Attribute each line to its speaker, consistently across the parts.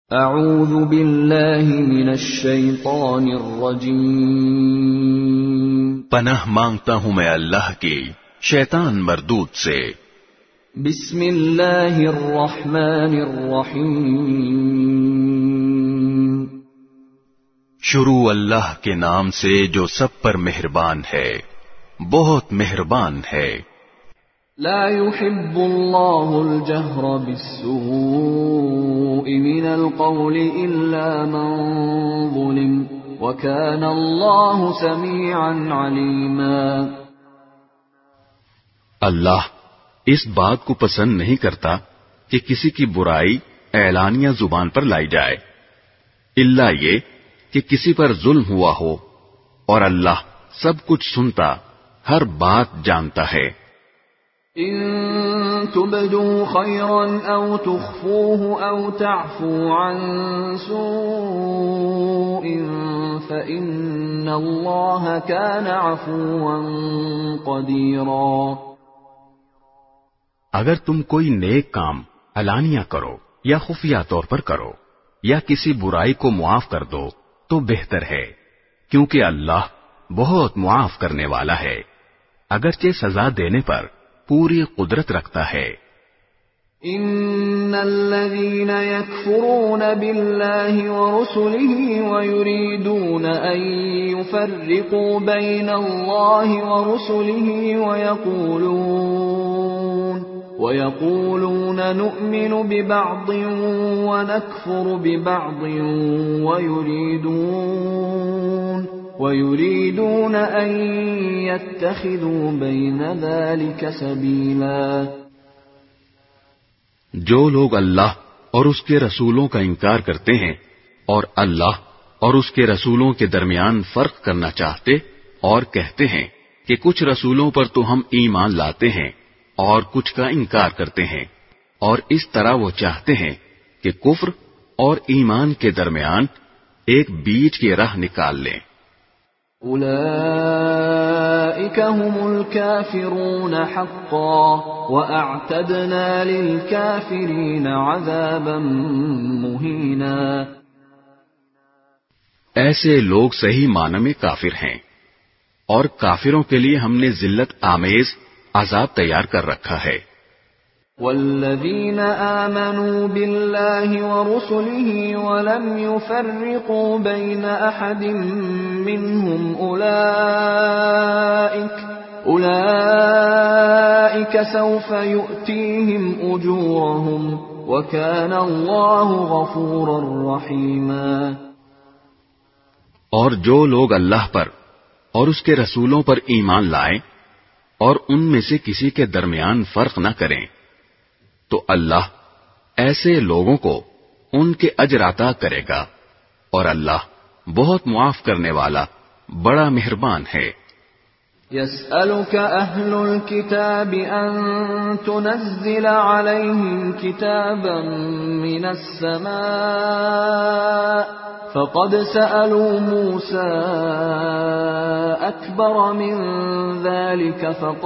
Speaker 1: اعوذ باللہ من الشیطان الرجیم،
Speaker 2: پناہ مانگتا ہوں میں اللہ کی شیطان مردود سے۔
Speaker 1: بسم اللہ الرحمن الرحیم،
Speaker 2: شروع اللہ کے نام سے جو سب پر مہربان ہے، بہت مہربان ہے۔
Speaker 1: لا يحب اللہ الجہر بالسوء من القول الا من ظلم وكان اللہ سمیعا علیما۔
Speaker 2: اللہ اس بات کو پسند نہیں کرتا کہ کسی کی برائی اعلانیہ زبان پر لائی جائے، الا یہ کہ کسی پر ظلم ہوا ہو، اور اللہ سب کچھ سنتا، ہر بات جانتا ہے۔
Speaker 1: ان تبدوا خيرا او تخفوه او تعفوا عن سوء فإن الله كان عفوا قديرا۔
Speaker 2: اگر تم کوئی نیک کام علانیہ کرو یا خفیہ طور پر کرو یا کسی برائی کو معاف کر دو تو بہتر ہے، کیونکہ اللہ بہت معاف کرنے والا ہے، اگرچہ سزا دینے پر پوری قدرت رکھتا ہے۔
Speaker 1: ان الذين يكفرون بالله ورسله ويريدون ان يفرقوا بين الله ورسله ويقولون نؤمن ببعض ونكفر ببعض ويريدون ان يتخذوا بين ذلك سبيلا۔
Speaker 2: جو لوگ اللہ اور اس کے رسولوں کا انکار کرتے ہیں اور اللہ اور اس کے رسولوں کے درمیان فرق کرنا چاہتے اور کہتے ہیں کہ کچھ رسولوں پر تو ہم ایمان لاتے ہیں اور کچھ کا انکار کرتے ہیں، اور اس طرح وہ چاہتے ہیں کہ کفر اور ایمان کے درمیان ایک بیچ کی راہ نکال لیں۔
Speaker 1: اولئک هم الكافرون حقا واعتدنا للكافرین عذابا مہینا۔
Speaker 2: ایسے لوگ صحیح معنی میں کافر ہیں، اور کافروں کے لیے ہم نے ذلت آمیز عذاب تیار کر رکھا ہے۔
Speaker 1: والذین آمنوا باللہ ورسلہ ولم يفرقوا بین احد منہم اولئک سوف یؤتیہم اجورہم وکان اللہ غفورا رحیما۔
Speaker 2: اور جو لوگ اللہ پر اور اس کے رسولوں پر ایمان لائیں اور ان میں سے کسی کے درمیان فرق نہ کریں تو اللہ ایسے لوگوں کو ان کے اجر عطا کرے گا، اور اللہ بہت معاف کرنے والا بڑا مہربان ہے۔
Speaker 1: يسألك أهل الكتاب أن تنزل عليهم كتابا من السماء فقد سألوا موسى أكبر من ذلك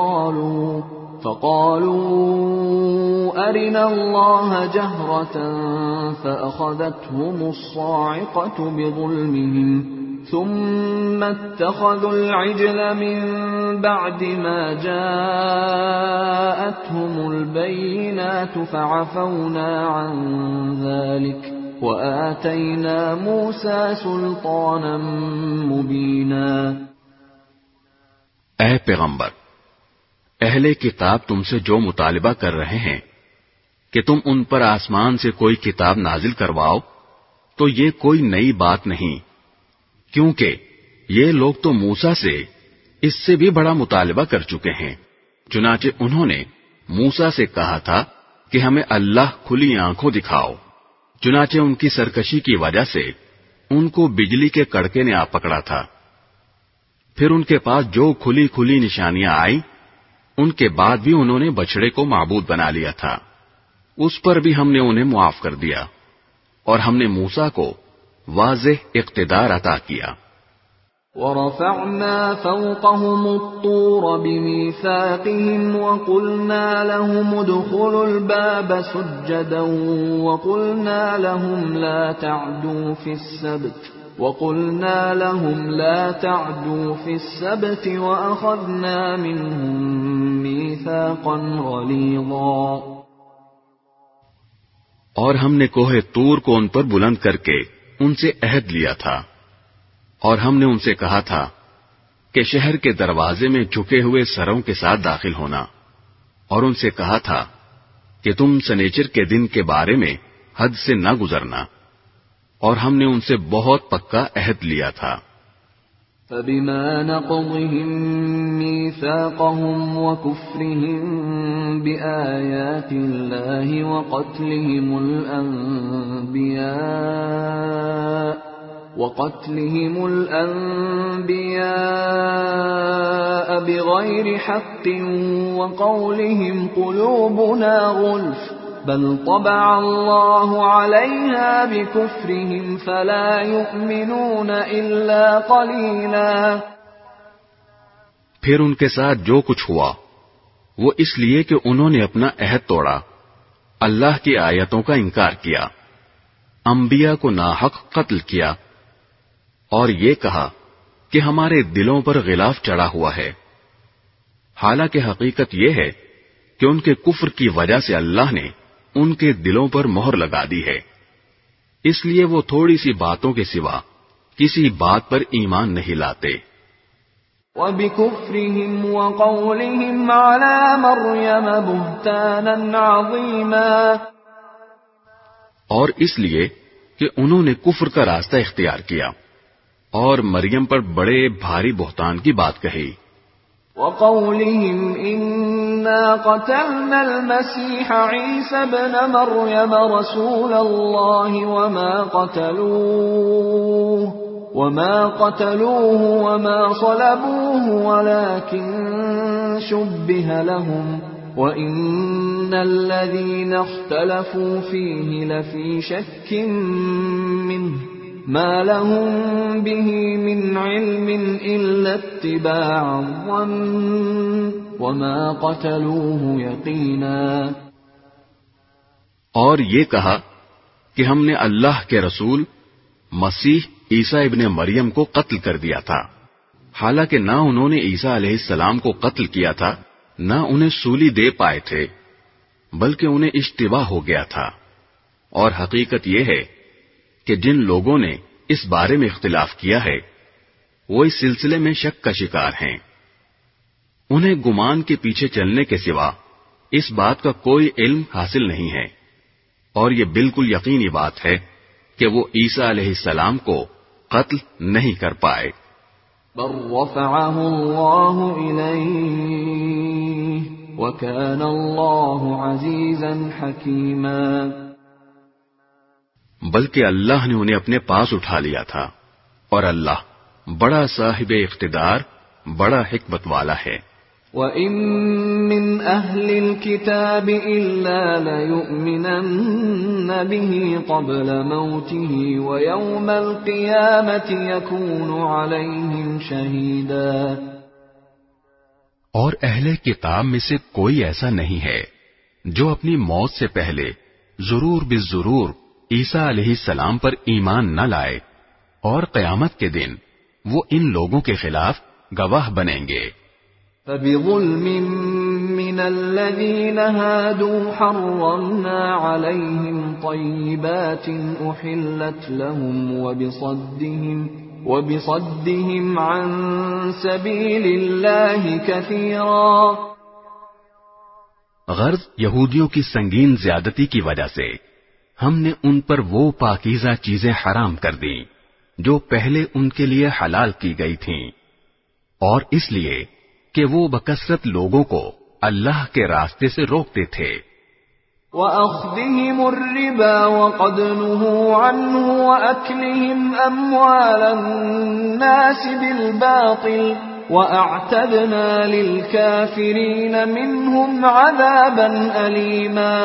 Speaker 1: فقالوا أرنا الله جهرة فأخذتهم الصاعقة بظلمهم ثم اتخذوا العجل من بعد ما جاءتهم البينات فعفونا عن ذلك وآتينا موسى سلطانا مبينا۔
Speaker 2: اے پیغمبر، اہل کتاب تم سے جو مطالبہ کر رہے ہیں کہ تم ان پر آسمان سے کوئی کتاب نازل کرواؤ، تو یہ کوئی نئی بات نہیں، کیونکہ یہ لوگ تو موسیٰ سے اس سے بھی بڑا مطالبہ کر چکے ہیں۔ چنانچہ انہوں نے موسیٰ سے کہا تھا کہ ہمیں اللہ کھلی آنکھوں دکھاؤ، چنانچہ ان کی سرکشی کی وجہ سے ان کو بجلی کے کڑکے نے آ پکڑا تھا۔ پھر ان کے پاس جو کھلی کھلی نشانیاں آئیں، ان کے بعد بھی انہوں نے بچڑے کو معبود بنا لیا تھا، اس پر بھی ہم نے انہیں معاف کر دیا، اور ہم نے موسیٰ کو واضح اقتدار عطا کیا۔
Speaker 1: ورفعنا فوقهم الطور بميثاقهم وقلنا لهم ادخلوا الباب سجدا وقلنا لهم لا تعدوا في السبت وأخذنا منهم ميثاقا غليظا.
Speaker 2: اور ہم نے کوہ طور کو ان پر بلند کر کے ان سے عہد لیا تھا، اور ہم نے ان سے کہا تھا کہ شہر کے دروازے میں جھکے ہوئے سروں کے ساتھ داخل ہونا، اور ان سے کہا تھا کہ تم سنیچر کے دن کے بارے میں حد سے نہ گزرنا، اور ہم نے ان سے بہت پکا عہد لیا تھا.
Speaker 1: فَبِمَا نَقْضِهِم مِّيثَاقَهُمْ وَكُفْرِهِم بِآيَاتِ اللَّهِ وَقَتْلِهِمُ الْأَنبِيَاءَ بِغَيْرِ حَقٍّ وَقَوْلِهِمْ قُلُوبُنَا غُلْفٌ بَلْ طَبَعَ اللَّهُ عَلَيْهَا بِكُفْرِهِمْ فَلَا يُؤْمِنُونَ إِلَّا قَلِيلًا.
Speaker 2: پھر ان کے ساتھ جو کچھ ہوا وہ اس لیے کہ انہوں نے اپنا عہد توڑا، اللہ کی آیتوں کا انکار کیا، انبیاء کو ناحق قتل کیا، اور یہ کہا کہ ہمارے دلوں پر غلاف چڑھا ہوا ہے. حالانکہ حقیقت یہ ہے کہ ان کے کفر کی وجہ سے اللہ نے ان کے دلوں پر مہر لگا دی ہے، اس لیے وہ تھوڑی سی باتوں کے سوا کسی بات پر ایمان نہیں لاتے.
Speaker 1: وَبِكُفْرِهِمْ وَقَوْلِهِمْ عَلَى مَرْيَمَ بُهْتَانًا عَظِيمًا.
Speaker 2: اور اس لیے کہ انہوں نے کفر کا راستہ اختیار کیا اور مریم پر بڑے بھاری بہتان کی بات کہی.
Speaker 1: وَقَوْلِهِمْ إِنَّا قَتَلْنَا الْمَسِيحَ عِيسَى ابْنَ مَرْيَمَ رَسُولَ اللَّهِ وَمَا قَتَلُوهُ وَمَا صَلَبُوهُ وَلَكِنْ شُبِّهَ لَهُمْ وَإِنَّ الَّذِينَ اخْتَلَفُوا فِيهِ لَفِي شَكٍّ مِّنْهُ مَا لَهُم بِهِ مِنْ عِلْمٍ إِلَّا اتِّبَاعَ الظَّنِّ وَمَا قَتَلُوهُ يَقِينًا.
Speaker 2: اور یہ کہا کہ ہم نے اللہ کے رسول مسیح عیسیٰ ابن مریم کو قتل کر دیا تھا، حالانکہ نہ انہوں نے عیسیٰ علیہ السلام کو قتل کیا تھا نہ انہیں سولی دے پائے تھے، بلکہ انہیں اشتباہ ہو گیا تھا. اور حقیقت یہ ہے کہ جن لوگوں نے اس بارے میں اختلاف کیا ہے وہ اس سلسلے میں شک کا شکار ہیں. انہیں گمان کے پیچھے چلنے کے سوا اس بات کا کوئی علم حاصل نہیں ہے، اور یہ بالکل یقینی بات ہے کہ وہ عیسیٰ علیہ السلام کو قتل نہیں کر پائے.
Speaker 1: بل رفعه الله إليه وكان الله عزيزا حكيما.
Speaker 2: بلکہ اللہ نے انہیں اپنے پاس اٹھا لیا تھا، اور اللہ بڑا صاحب اقتدار، بڑا حکمت والا ہے.
Speaker 1: وَإِن مِّنْ أَهْلِ الْكِتَابِ إِلَّا لَيُؤْمِنَنَّ بِهِ قَبْلَ مَوْتِهِ وَيَوْمَ الْقِيَامَةِ يَكُونُ عَلَيْهِمْ شَهِيدًا.
Speaker 2: اور اہل کتاب میں سے کوئی ایسا نہیں ہے جو اپنی موت سے پہلے ضرور بالضرور عیسیٰ علیہ السلام پر ایمان نہ لائے، اور قیامت کے دن وہ ان لوگوں کے خلاف گواہ بنیں گے.
Speaker 1: فَبِظُلْمٍ مِّنَ الَّذِينَ هَادُوا حَرَّمْنَا عَلَيْهِمْ طَيِّبَاتٍ أُحِلَّتْ لَهُمْ وَبِصَدِّهِمْ عَن سَبِيلِ اللَّهِ كَثِيرًا.
Speaker 2: غرض یہودیوں کی سنگین زیادتی کی وجہ سے ہم نے ان پر وہ پاکیزہ چیزیں حرام کر دیں جو پہلے ان کے لیے حلال کی گئی تھیں، اور اس لیے کہ وہ بکثرت لوگوں کو اللہ کے راستے سے روکتے تھے.
Speaker 1: وَأَخْذِهِمُ الرِّبَا وَقَدْ نُهُوا عَنْهُ وَأَكْلِهِمْ أَمْوَالَ النَّاسِ بِالْبَاطِلِ وَأَعْتَدْنَا لِلْكَافِرِينَ مِنْهُمْ عَذَابًا أَلِيمًا.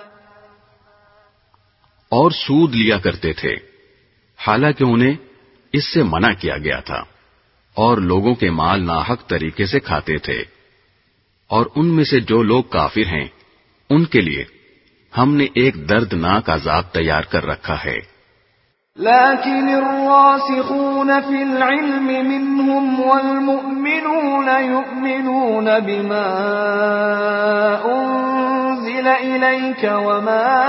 Speaker 2: اور سود لیا کرتے تھے حالانکہ انہیں اس سے منع کیا گیا تھا، اور لوگوں کے مال ناحق طریقے سے کھاتے تھے، اور ان میں سے جو لوگ کافر ہیں ان کے لیے ہم نے ایک دردناک عذاب تیار کر رکھا ہے۔
Speaker 1: لكن الراسخون في العلم منهم والمؤمنون يؤمنون بما أنزل إليك وما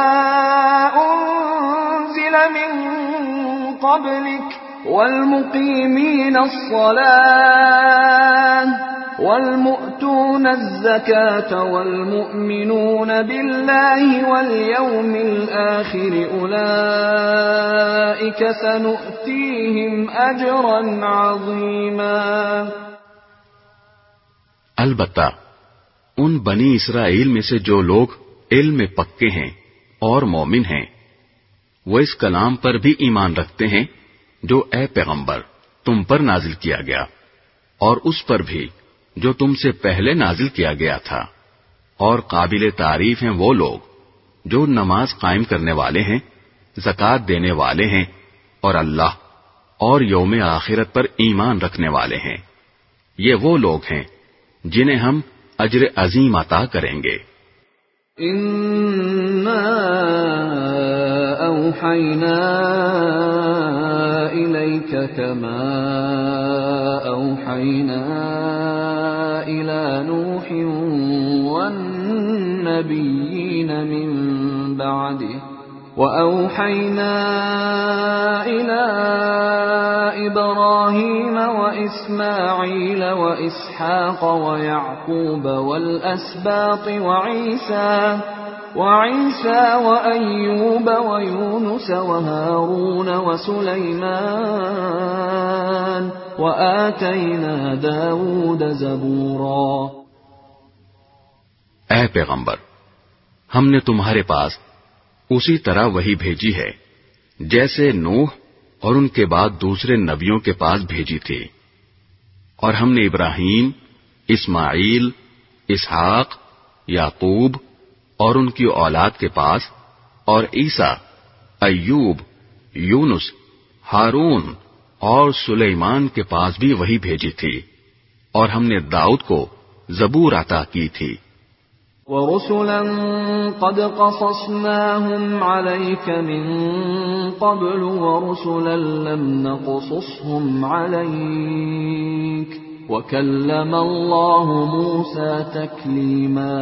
Speaker 1: أنزل من قبلك والمقيمين الصلاة والمؤتون الزكاة والمؤمنون بالله واليوم الآخر أولئك سنؤتيهم أجرا عظيما۔
Speaker 2: البتہ ان بنی اسرائیل میں سے جو لوگ علم میں پکے ہیں اور مومن ہیں، وہ اس کلام پر بھی ایمان رکھتے ہیں جو اے پیغمبر تم پر نازل کیا گیا، اور اس پر بھی جو تم سے پہلے نازل کیا گیا تھا، اور قابل تعریف ہیں وہ لوگ جو نماز قائم کرنے والے ہیں، زکوٰۃ دینے والے ہیں، اور اللہ اور یوم آخرت پر ایمان رکھنے والے ہیں۔ یہ وہ لوگ ہیں جنہیں ہم اجر عظیم عطا کریں گے۔
Speaker 1: اِنَّا أَوْحَيْنَا إِلَيْكَ كَمَا أَوْحَيْنَا إِلَى نُوحٍ وَالنَّبِيِّينَ مِن بَعْدِهِ وَأَوْحَيْنَا إِلَى إِبْرَاهِيمَ وَإِسْمَاعِيلَ وَإِسْحَاقَ وَيَعْقُوبَ وَالْأَسْبَاطِ وَعِيسَى وَأَيُّوبَ وَيُونُسَ وَهَارُونَ وَسُلَيْمَانَ وَآتَيْنَا دَاوُودَ زَبُورًا۔
Speaker 2: اے پیغمبر، ہم نے تمہارے پاس اسی طرح وہی بھیجی ہے جیسے نوح اور ان کے بعد دوسرے نبیوں کے پاس بھیجی تھی، اور ہم نے ابراہیم، اسماعیل، اسحاق، یعقوب اور ان کی اولاد کے پاس، اور عیسیٰ، ایوب، یونس، ہارون اور سلیمان کے پاس بھی وہی بھیجی تھی، اور ہم نے داؤد کو زبور عطا کی تھی۔
Speaker 1: وَرُسُلًا قَدْ قَصَصْنَاهُمْ عَلَيْكَ مِن قَبْلُ وَرُسُلًا لَّمْ نَقْصُصْهُمْ عَلَيْكَ وَكَلَّمَ اللَّهُ مُوسَىٰ تَكْلِيمًا۔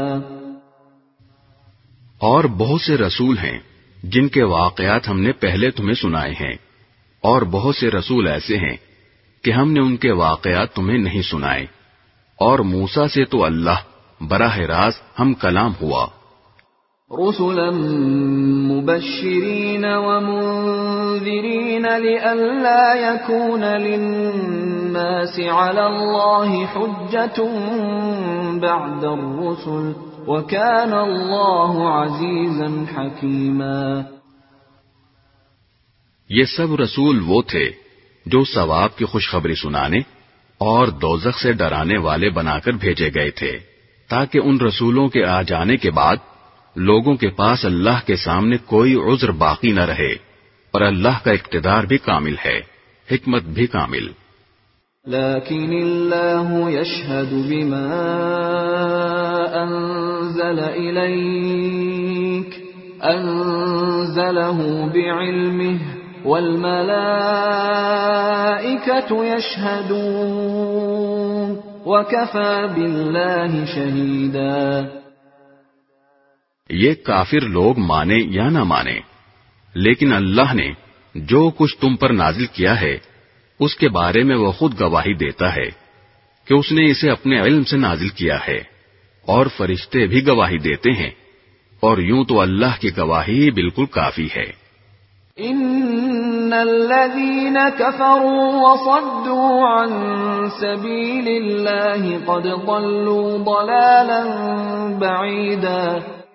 Speaker 2: اور بہت سے رسول ہیں جن کے واقعات ہم نے پہلے تمہیں سنائے ہیں، اور بہت سے رسول ایسے ہیں کہ ہم نے ان کے واقعات تمہیں نہیں سنائے، اور موسیٰ سے تو اللہ براہ راست ہم کلام ہوا۔
Speaker 1: رسلا مبشرین ومنذرین لئلا یکون للناس علی اللہ حجة بعد الرسل وکان اللہ عزیزا حکیما۔
Speaker 2: یہ سب رسول وہ تھے جو ثواب کی خوشخبری سنانے اور دوزخ سے ڈرانے والے بنا کر بھیجے گئے تھے، تاکہ ان رسولوں کے آ جانے کے بعد لوگوں کے پاس اللہ کے سامنے کوئی عذر باقی نہ رہے، اور اللہ کا اقتدار بھی کامل ہے، حکمت بھی کامل۔
Speaker 1: لیکن اللہ یشہد بما انزل الیک انزلہ بعلمہ والملائکۃ یشہدون وَكَفَى بِاللَّهِ شَهِيدًا۔
Speaker 2: یہ کافر لوگ مانے یا نہ مانے، لیکن اللہ نے جو کچھ تم پر نازل کیا ہے اس کے بارے میں وہ خود گواہی دیتا ہے کہ اس نے اسے اپنے علم سے نازل کیا ہے، اور فرشتے بھی گواہی دیتے ہیں، اور یوں تو اللہ کی گواہی بالکل کافی ہے۔
Speaker 1: ان الذين كفروا وصدوا عن سبيل الله قد ضلوا ضلالا بعيدا۔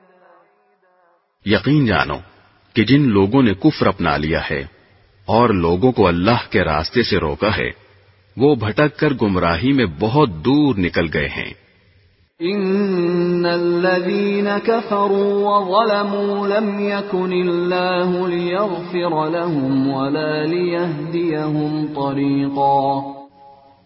Speaker 2: یقین جانو کہ جن لوگوں نے کفر اپنا لیا ہے اور لوگوں کو اللہ کے راستے سے روکا ہے، وہ بھٹک کر گمراہی میں بہت دور نکل گئے ہیں۔
Speaker 1: ان الذين كفروا وظلموا لم يكن الله ليغفر لهم ولا ليهديهم طريقا۔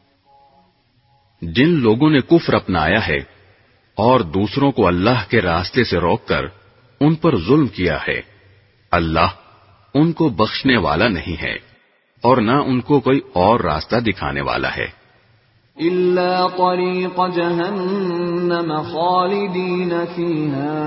Speaker 2: جن لوگوں نے کفر اپنایا ہے اور دوسروں کو اللہ کے راستے سے روک کر ان پر ظلم کیا ہے، اللہ ان کو بخشنے والا نہیں ہے اور نہ ان کو کوئی اور راستہ دکھانے والا ہے۔
Speaker 1: إلا طريق جهنم خالدين فيها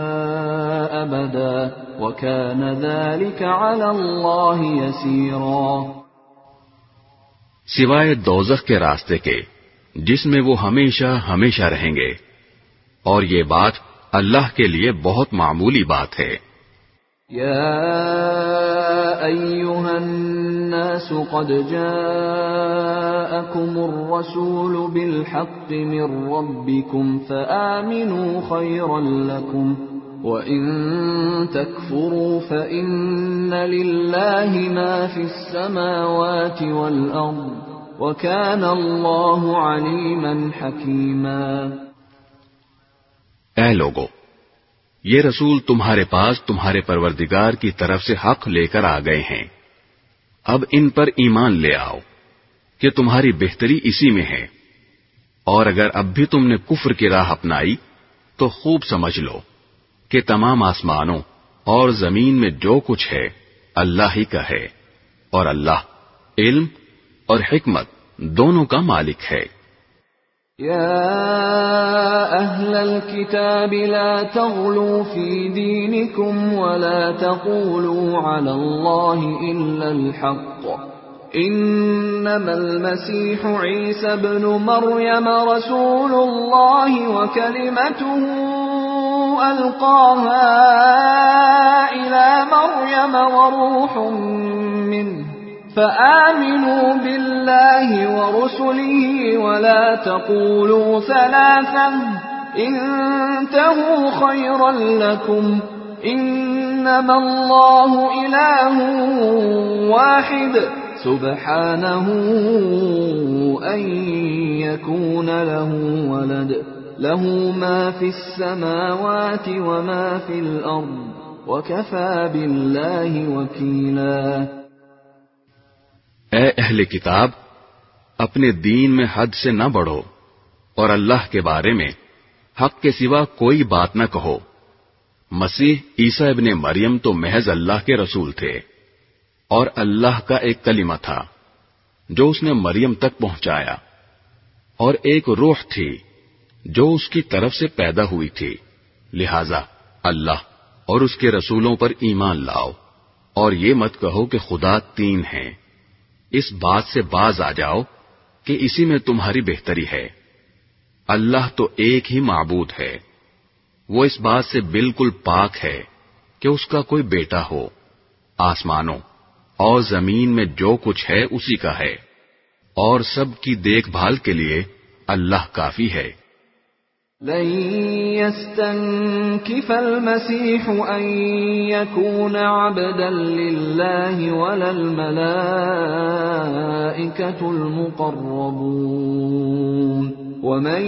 Speaker 1: أبدا وكان ذلك على الله يسيرا،
Speaker 2: سوائے دوزخ کے راستے کے جس میں وہ ہمیشہ ہمیشہ رہیں گے، اور یہ بات اللہ کے لیے بہت معمولی بات ہے۔
Speaker 1: يا أيها الناس قد جاءكم الرسول بالحق من ربكم فآمنوا خيرا لكم وإن تكفروا فإن لله ما في السماوات والأرض وكان الله عليما حكيما۔
Speaker 2: اے لوگو، یہ رسول تمہارے پاس تمہارے پروردگار کی طرف سے حق لے کر آ گئے ہیں، اب ان پر ایمان لے آؤ کہ تمہاری بہتری اسی میں ہے، اور اگر اب بھی تم نے کفر کی راہ اپنائی تو خوب سمجھ لو کہ تمام آسمانوں اور زمین میں جو کچھ ہے اللہ ہی کا ہے، اور اللہ علم اور حکمت دونوں کا مالک ہے۔
Speaker 1: يا أهل الكتاب لا تغلوا في دينكم ولا تقولوا على الله إلا الحق إنما المسيح عيسى ابن مريم رسول الله وكلمته ألقاها إلى مريم وروح منه فآمنوا بالله ورسله ولا تقولوا ثلاثة انتهوا خيرا لكم إنما الله إله واحد سبحانه أن يكون له ولد له ما في السماوات وما في الأرض وكفى بالله وكيلا۔
Speaker 2: اے اہل کتاب، اپنے دین میں حد سے نہ بڑھو اور اللہ کے بارے میں حق کے سوا کوئی بات نہ کہو۔ مسیح عیسیٰ ابن مریم تو محض اللہ کے رسول تھے اور اللہ کا ایک کلمہ تھا جو اس نے مریم تک پہنچایا، اور ایک روح تھی جو اس کی طرف سے پیدا ہوئی تھی، لہذا اللہ اور اس کے رسولوں پر ایمان لاؤ، اور یہ مت کہو کہ خدا تین ہیں۔ اس بات سے باز آ جاؤ کہ اسی میں تمہاری بہتری ہے۔ اللہ تو ایک ہی معبود ہے، وہ اس بات سے بالکل پاک ہے کہ اس کا کوئی بیٹا ہو۔ آسمانوں اور زمین میں جو کچھ ہے اسی کا ہے، اور سب کی دیکھ بھال کے لیے اللہ کافی ہے۔
Speaker 1: لن يستنكف المسيح أن يكون عبدا لله ولا الملائكة المقربون ومن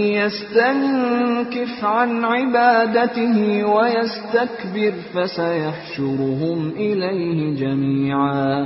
Speaker 1: يستنكف عن عبادته ويستكبر فسيحشرهم إليه جميعا۔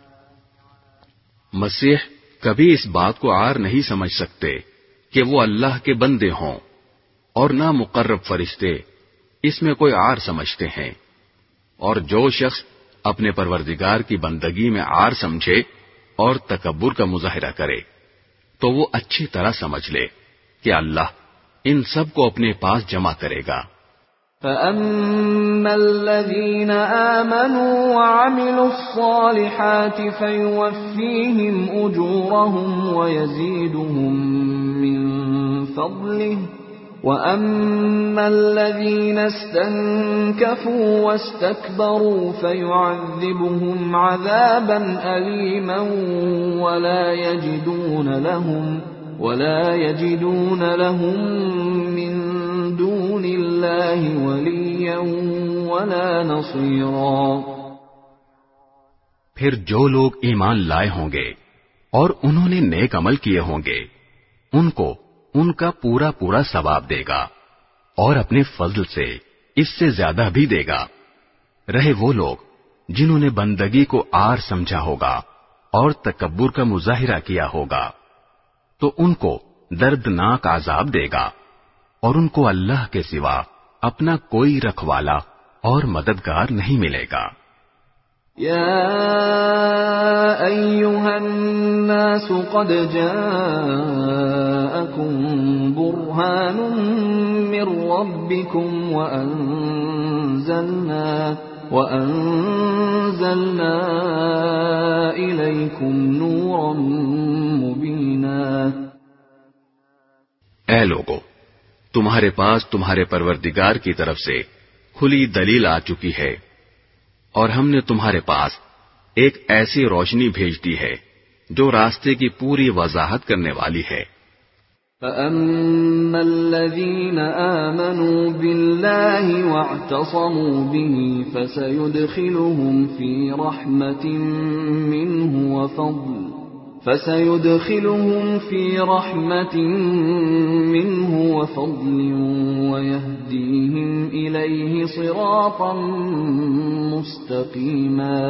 Speaker 2: مسیح کبھی اس بات کو عار نہیں سمجھ سکتے کہ وہ اللہ کے بندے ہوں، اور نہ مقرب فرشتے اس میں کوئی عار سمجھتے ہیں، اور جو شخص اپنے پروردگار کی بندگی میں عار سمجھے اور تکبر کا مظاہرہ کرے تو وہ اچھی طرح سمجھ لے کہ اللہ ان سب کو اپنے پاس جمع کرے گا۔
Speaker 1: فَأَمَّا الَّذِينَ آمَنُوا وَعَمِلُوا الصَّالِحَاتِ فَيُوَفِّيهِمْ أُجُورَهُمْ وَيَزِيدُهُمْ مِنْ فَضْلِهِ وَأَمَّا الَّذِينَ اسْتَنكَفُوا وَاسْتَكْبَرُوا فَيُعَذِّبُهُمْ عَذَابًا أَلِيمًا وَلَا يَجِدُونَ لَهُم مِّن دُونِ اللَّهِ وَلِيًّا وَلَا نَصِيرًا۔
Speaker 2: پھر جو لوگ ایمان لائے ہوں گے اور انہوں نے نیک عمل کیے ہوں گے، ان کو ان کا پورا پورا ثواب دے گا، اور اپنے فضل سے اس سے زیادہ بھی دے گا۔ رہے وہ لوگ جنہوں نے بندگی کو عار سمجھا ہوگا اور تکبر کا مظاہرہ کیا ہوگا، تو ان کو دردناک عذاب دے گا، اور ان کو اللہ کے سوا اپنا کوئی رکھوالا اور مددگار نہیں ملے گا۔
Speaker 1: يا أيها الناس قد جاءكم برهان من ربكم وأنزلنا إليكم نورا مبينا۔
Speaker 2: اے لوگو، تمہارے پاس تمہارے پروردگار کی طرف سے کھلی دلیل آ چکی ہے، اور ہم نے تمہارے پاس ایک ایسی روشنی بھیج دی ہے جو راستے کی پوری وضاحت کرنے والی ہے۔
Speaker 1: فَأَمَّا الَّذِينَ آمَنُوا بِاللَّهِ وَاعْتَصَمُوا بِهِ فَسَيُدْخِلُهُمْ فِي رَحْمَةٍ مِّنْهُ وَفَضْلٍ وَيَهْدِيهِمْ إِلَيْهِ صِرَاطًا مُسْتَقِيمًا۔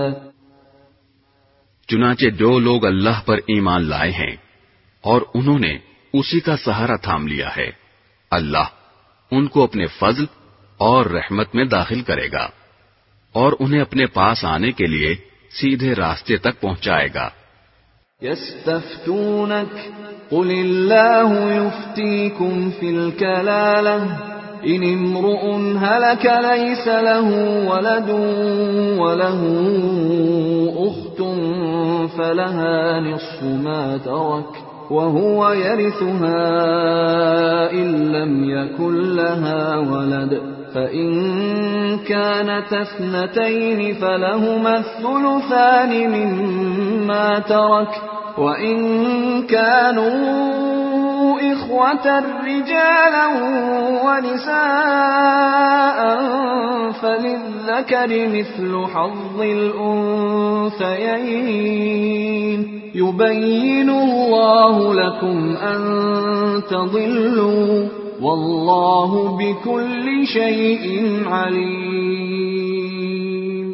Speaker 2: چنانچہ جو لوگ اللہ پر ایمان لائے ہیں اور انہوں نے اسی کا سہارا تھام لیا ہے، اللہ ان کو اپنے فضل اور رحمت میں داخل کرے گا اور انہیں اپنے پاس آنے کے لیے سیدھے راستے تک پہنچائے گا۔
Speaker 1: يستفتونك قل الله يفتيكم في الكلالة إن امرؤ هلك ليس له ولد وله أخت فلها نصف ما ترك وهو يرثها إن لم يكن لها ولد فإن كانت اثنتين فلهما الثلثان مما ترك وإن كانوا إخوة رجالا ونساء فللذكر مثل حظ الأنثيين يبين الله لكم أن تضلوا واللہ بکل شیء علیم۔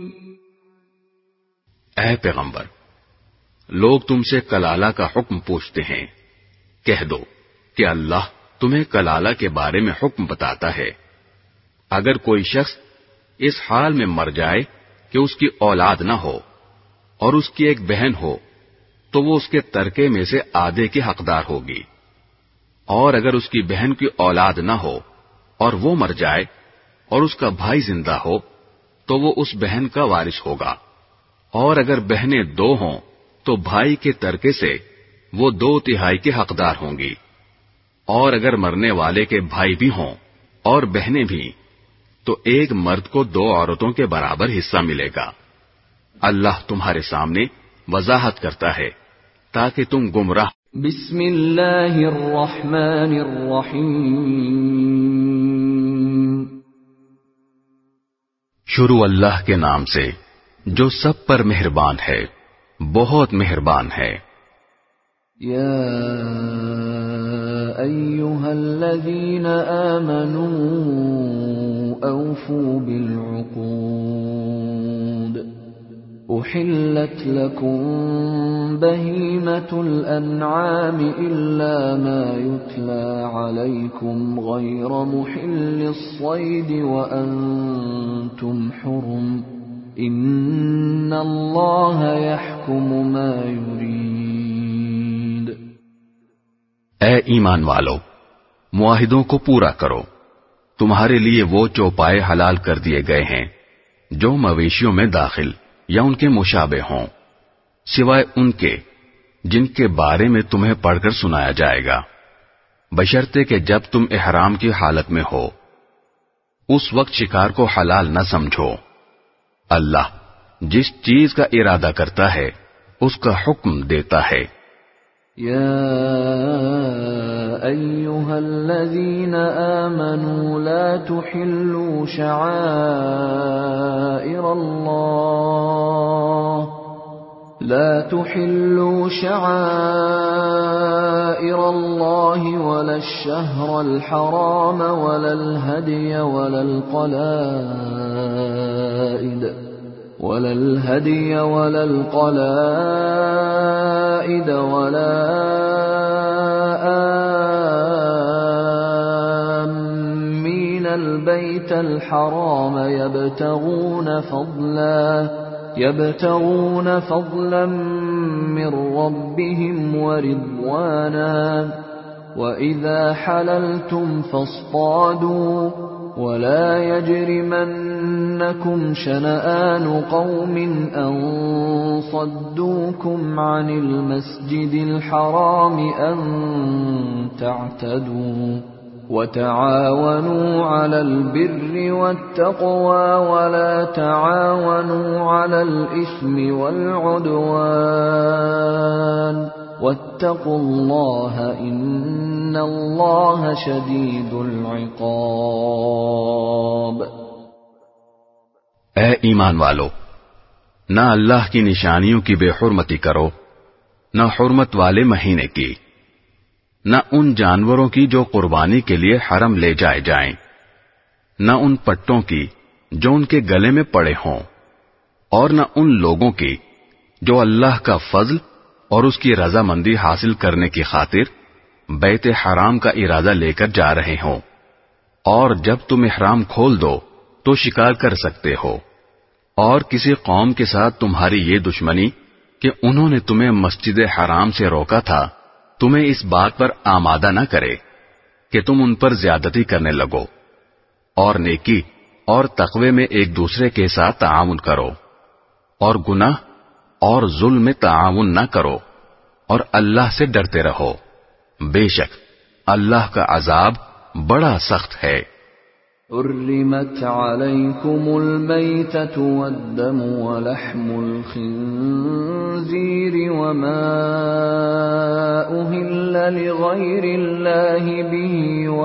Speaker 2: اے پیغمبر، لوگ تم سے کلالہ کا حکم پوچھتے ہیں، کہہ دو کہ اللہ تمہیں کلالہ کے بارے میں حکم بتاتا ہے۔ اگر کوئی شخص اس حال میں مر جائے کہ اس کی اولاد نہ ہو اور اس کی ایک بہن ہو تو وہ اس کے ترکے میں سے آدھے کی حقدار ہوگی، اور اگر اس کی بہن کی اولاد نہ ہو اور وہ مر جائے اور اس کا بھائی زندہ ہو تو وہ اس بہن کا وارث ہوگا، اور اگر بہنیں دو ہوں تو بھائی کے ترکے سے وہ 2/3 کے حقدار ہوں گی، اور اگر مرنے والے کے بھائی بھی ہوں اور بہنیں بھی تو ایک مرد کو 2 عورتوں کے برابر حصہ ملے گا۔ اللہ تمہارے سامنے وضاحت کرتا ہے تاکہ تم گمراہ۔
Speaker 1: بسم اللہ الرحمن الرحیم۔
Speaker 2: شروع اللہ کے نام سے جو سب پر مہربان ہے، بہت مہربان ہے۔
Speaker 1: یا ایھا الذین آمنوا اوفوا بالعقود احلت لکم بہیمۃ الانعام الا ما یتلی علیکم غیر محل الصید وانتم حرم ان اللہ یحکم ما یرید۔
Speaker 2: اے ایمان والو، معاہدوں کو پورا کرو۔ تمہارے لیے وہ چوپائے حلال کر دیے گئے ہیں جو مویشیوں میں داخل یا ان کے مشابہ ہوں، سوائے ان کے جن کے بارے میں تمہیں پڑھ کر سنایا جائے گا، بشرطے کہ جب تم احرام کی حالت میں ہو اس وقت شکار کو حلال نہ سمجھو۔ اللہ جس چیز کا ارادہ کرتا ہے اس کا حکم دیتا ہے۔
Speaker 1: یا ایھا الذین آمنوا لا تحلوا شعائر اللہ ولا الشہر الحرام ولا الہدی ولا القلائد ولا البيت الحرام يبتغون فضلا من ربهم ورضوانا وإذا حللتم فاصطادوا ولا يجرمنكم شنآن قوم أن صدوكم عن المسجد الحرام أن تعتدوا وتعاونوا على البر والتقوى ولا تعاونوا على الإثم والعدوان واتقوا الله إن الله شديد العقاب۔
Speaker 2: اے ایمان والو، نہ اللہ کی نشانیوں کی بے حرمتی کرو، نہ حرمت والے مہینے کی، نہ ان جانوروں کی جو قربانی کے لیے حرم لے جائے جائیں، نہ ان پٹوں کی جو ان کے گلے میں پڑے ہوں، اور نہ ان لوگوں کی جو اللہ کا فضل اور اس کی رضامندی حاصل کرنے کی خاطر بیت حرام کا ارادہ لے کر جا رہے ہوں، اور جب تم احرام کھول دو تو شکار کر سکتے ہو، اور کسی قوم کے ساتھ تمہاری یہ دشمنی کہ انہوں نے تمہیں مسجد حرام سے روکا تھا تمہیں اس بات پر آمادہ نہ کرے کہ تم ان پر زیادتی کرنے لگو، اور نیکی اور تقوی میں ایک دوسرے کے ساتھ تعاون کرو، اور گناہ اور ظلم میں تعاون نہ کرو، اور اللہ سے ڈرتے رہو، بے شک اللہ کا عذاب بڑا سخت ہے۔
Speaker 1: حرمت عليكم الميتة والدم ولحم الخنزير وما أهل لغير الله به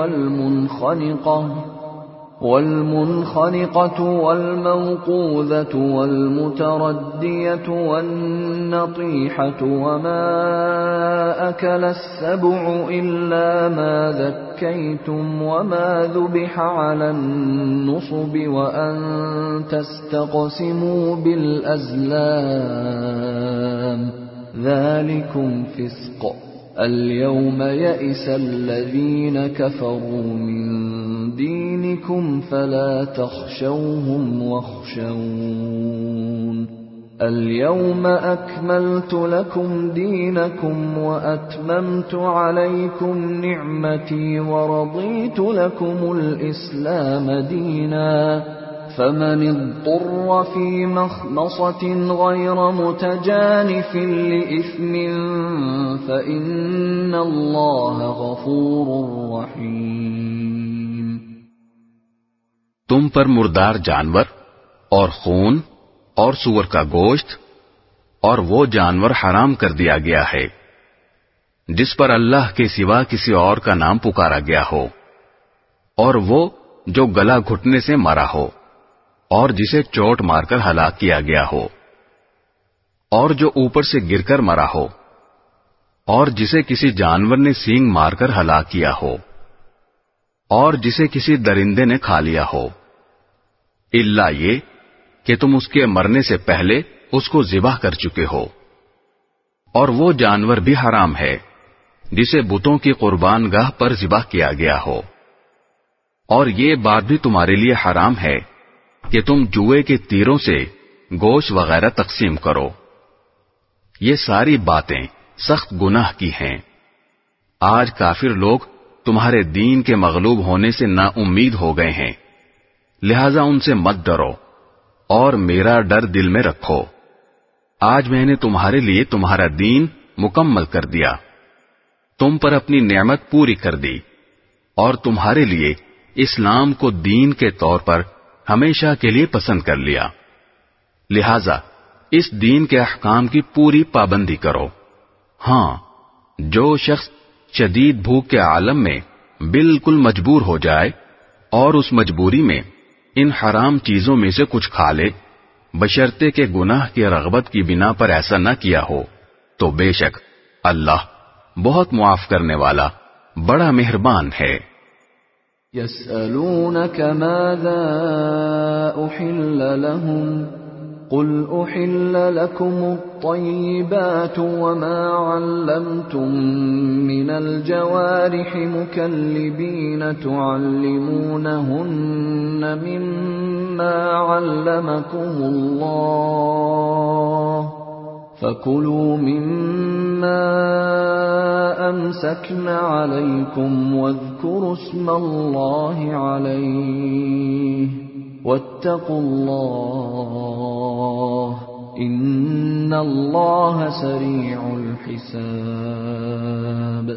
Speaker 1: والمنخنقة والموقوذة والمتردية والنطيحة وما أكل السبع إلا ما ذكيتم وما ذبح على النصب وأن تستقسموا بالأزلام ذلكم فسق اليوم يئس الذين كفروا من دينكم فلا تخشوهم واخشون اليوم أكملت لكم دينكم وأتممت عليكم نعمتي ورضيت لكم الإسلام دينا فمن اضطر في مخمصة غير متجانف لإثم فإن الله غفور رحيم۔
Speaker 2: تم پر مردار جانور اور خون اور سور کا گوشت اور وہ جانور حرام کر دیا گیا ہے جس پر اللہ کے سوا کسی اور کا نام پکارا گیا ہو، اور وہ جو گلا گھٹنے سے مرا ہو، اور جسے چوٹ مار کر ہلاک کیا گیا ہو، اور جو اوپر سے گر کر مرا ہو، اور جسے کسی جانور نے سینگ مار کر ہلاک کیا ہو، اور جسے کسی درندے نے کھا لیا ہو، الا یہ کہ تم اس کے مرنے سے پہلے اس کو ذبح کر چکے ہو۔ اور وہ جانور بھی حرام ہے جسے بتوں کی قربان گاہ پر ذبح کیا گیا ہو۔ اور یہ بات بھی تمہارے لیے حرام ہے کہ تم جوئے کے تیروں سے گوشت وغیرہ تقسیم کرو۔ یہ ساری باتیں سخت گناہ کی ہیں۔ آج کافر لوگ تمہارے دین کے مغلوب ہونے سے نا امید ہو گئے ہیں، لہذا ان سے مت ڈرو اور میرا ڈر دل میں رکھو۔ آج میں نے تمہارے لیے تمہارا دین مکمل کر دیا، تم پر اپنی نعمت پوری کر دی، اور تمہارے لیے اسلام کو دین کے طور پر ہمیشہ کے لیے پسند کر لیا، لہذا اس دین کے احکام کی پوری پابندی کرو۔ ہاں، جو شخص شدید بھوک کے عالم میں بالکل مجبور ہو جائے اور اس مجبوری میں ان حرام چیزوں میں سے کچھ کھا لے، بشرطے کہ گناہ کی رغبت کی بنا پر ایسا نہ کیا ہو، تو بے شک اللہ بہت معاف کرنے والا بڑا مہربان ہے۔
Speaker 1: يسألونك ماذا أحل لهم قل أحل لكم الطيبات وما علمتم من الجوارح مكلبين تعلمونهن مما علمكم الله فكلوا مما أمسكن عليكم واذكروا اسم الله عليه واتقوا الله ان اللہ سریع الحساب۔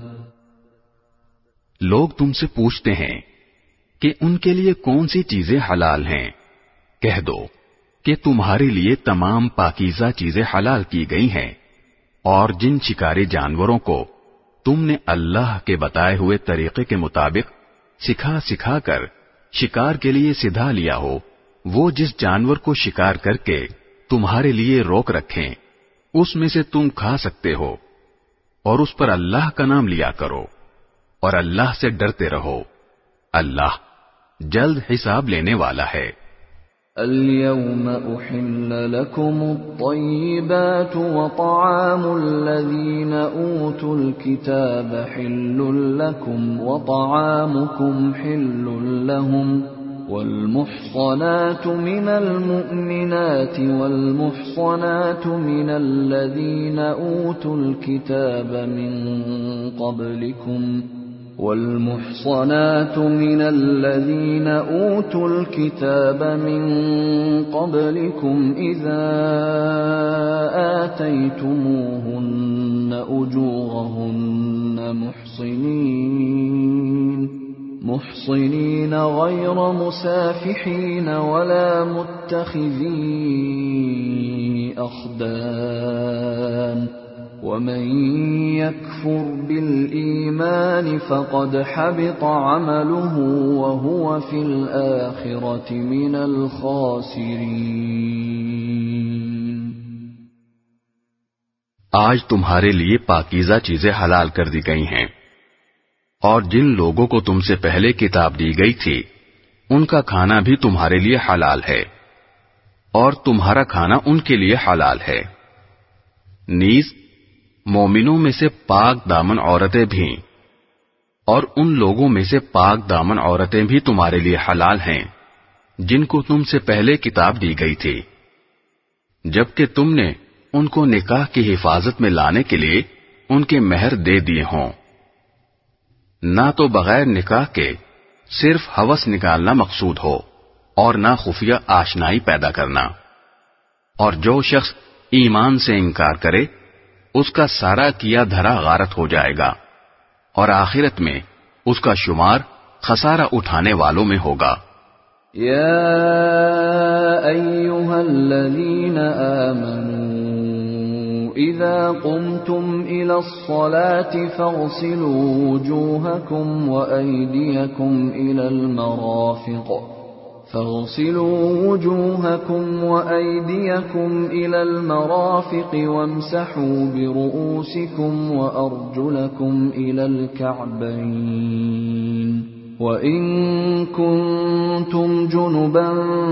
Speaker 2: لوگ تم سے پوچھتے ہیں کہ ان کے لیے کون سی چیزیں حلال ہیں؟ کہہ دو کہ تمہارے لیے تمام پاکیزہ چیزیں حلال کی گئی ہیں، اور جن شکاری جانوروں کو تم نے اللہ کے بتائے ہوئے طریقے کے مطابق سکھا سکھا کر شکار کے لیے سدھا لیا ہو، وہ جس جانور کو شکار کر کے تمہارے لیے روک رکھیں اس میں سے تم کھا سکتے ہو، اور اس پر اللہ کا نام لیا کرو اور اللہ سے ڈرتے رہو، اللہ جلد حساب لینے والا ہے۔
Speaker 1: اليوم أحل لكم الطيبات وطعام الذين أوتوا الكتاب حل لكم وطعامكم حل لهم والمحصنات من المؤمنات والمحصنات من الذين أوتوا الكتاب من قبلكم إذا آتيتموهن أجورهن محصنين غير مسافحين ولا متخذي أخدان ومن يكفر بالإيمان فقد حبط عمله وهو في الآخرة من الخاسرين۔
Speaker 2: آج تمہارے لیے پاکیزہ چیزیں حلال کر دی گئی ہیں، اور جن لوگوں کو تم سے پہلے کتاب دی گئی تھی ان کا کھانا بھی تمہارے لیے حلال ہے، اور تمہارا کھانا ان کے لیے حلال ہے۔ نیز مومنوں میں سے پاک دامن عورتیں بھی، اور ان لوگوں میں سے پاک دامن عورتیں بھی تمہارے لیے حلال ہیں جن کو تم سے پہلے کتاب دی گئی تھی، جبکہ تم نے ان کو نکاح کی حفاظت میں لانے کے لیے ان کے مہر دے دیے ہوں۔ نہ تو بغیر نکاح کے صرف ہوس نکالنا مقصود ہو، اور نہ خفیہ آشنائی پیدا کرنا۔ اور جو شخص ایمان سے انکار کرے اس کا سارا کیا دھرا غارت ہو جائے گا، اور آخرت میں اس کا شمار خسارہ اٹھانے والوں میں ہوگا۔
Speaker 1: یا ایھا الذین آمنوا اذا قمتم الى الصلاة فاغسلوا وجوهكم وأيديكم إلى المرافق وامسحوا برؤوسكم وأرجلكم إلى الكعبين وإن كنتم جنبا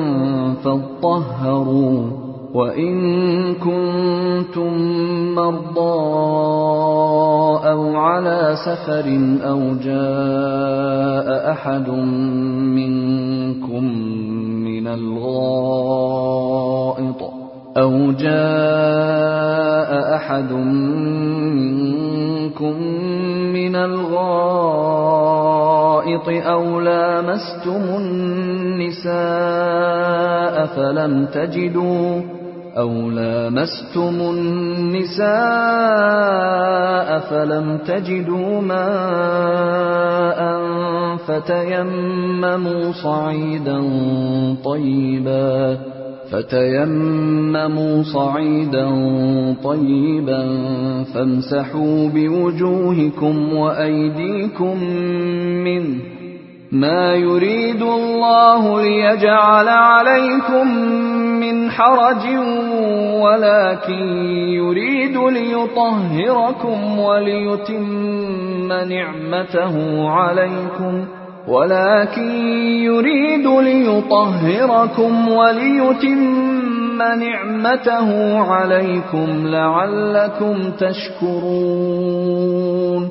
Speaker 1: فاطهروا وَإِن كُنتُم مَّرْضَىٰ أَوْ عَلَىٰ سَفَرٍ أَوْ جَاءَ أَحَدٌ مِّنكُم من الغائط أو لامستم النساء فلم تجدوا ماء فتيمموا صعيدا طيبا فامسحوا بوجوهكم وأيديكم منه ما يريد الله ليجعل عليكم من حرج ولكن يريد ليطهركم وليتم نعمته عليكم وليتم نعمته عليكم لعلكم تشكرون۔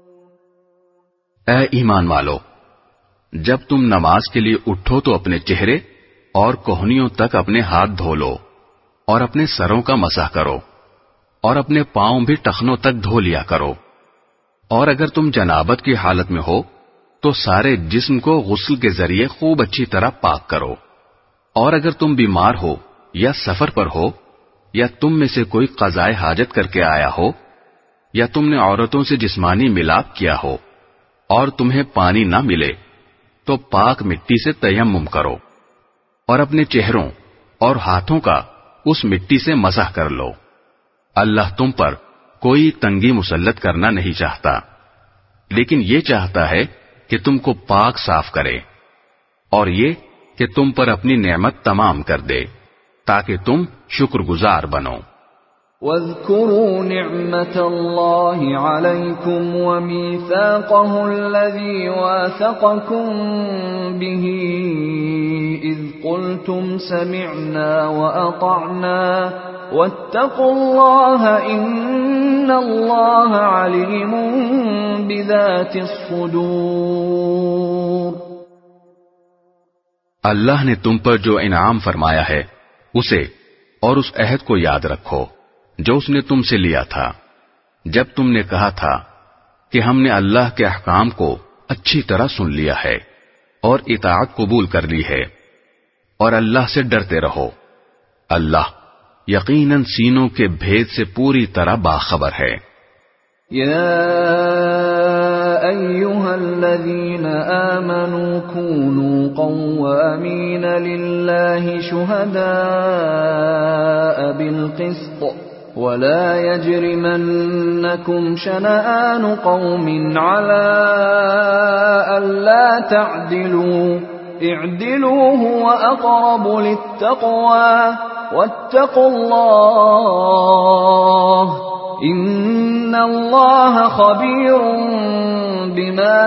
Speaker 2: اے ایمان والو، جب تم نماز کے لیے اٹھو تو اپنے چہرے اور کوہنیوں تک اپنے ہاتھ دھو لو اور اپنے سروں کا مسح کرو اور اپنے پاؤں بھی ٹخنوں تک دھو لیا کرو، اور اگر تم جنابت کی حالت میں ہو تو سارے جسم کو غسل کے ذریعے خوب اچھی طرح پاک کرو، اور اگر تم بیمار ہو یا سفر پر ہو یا تم میں سے کوئی قضائے حاجت کر کے آیا ہو یا تم نے عورتوں سے جسمانی ملاپ کیا ہو اور تمہیں پانی نہ ملے تو پاک مٹی سے تیمم کرو اور اپنے چہروں اور ہاتھوں کا اس مٹی سے مسح کر لو۔ اللہ تم پر کوئی تنگی مسلط کرنا نہیں چاہتا، لیکن یہ چاہتا ہے کہ تم کو پاک صاف کرے، اور یہ کہ تم پر اپنی نعمت تمام کر دے تاکہ تم شکر گزار بنو۔
Speaker 1: واذكروا نعمة الله عليكم وميثاقه الذي واثقكم به إذ قلتم سمعنا وأطعنا واتقوا الله إن الله عليم بذات الصدور۔
Speaker 2: اللہ نے تم پر جو انعام فرمایا ہے اسے اور اس عہد کو یاد رکھو جو اس نے تم سے لیا تھا جب تم نے کہا تھا کہ ہم نے اللہ کے احکام کو اچھی طرح سن لیا ہے اور اطاعت قبول کر لی ہے، اور اللہ سے ڈرتے رہو، اللہ یقیناً سینوں کے بھید سے پوری طرح باخبر ہے۔
Speaker 1: يا أيها الذين آمنوا كونوا قوامين لله شهداء بالقسط ولا يجرمنكم شنآن قوم على ألا تعدلوا اعدلوا هو أقرب للتقوى واتقوا الله ان اللہ خبیر بما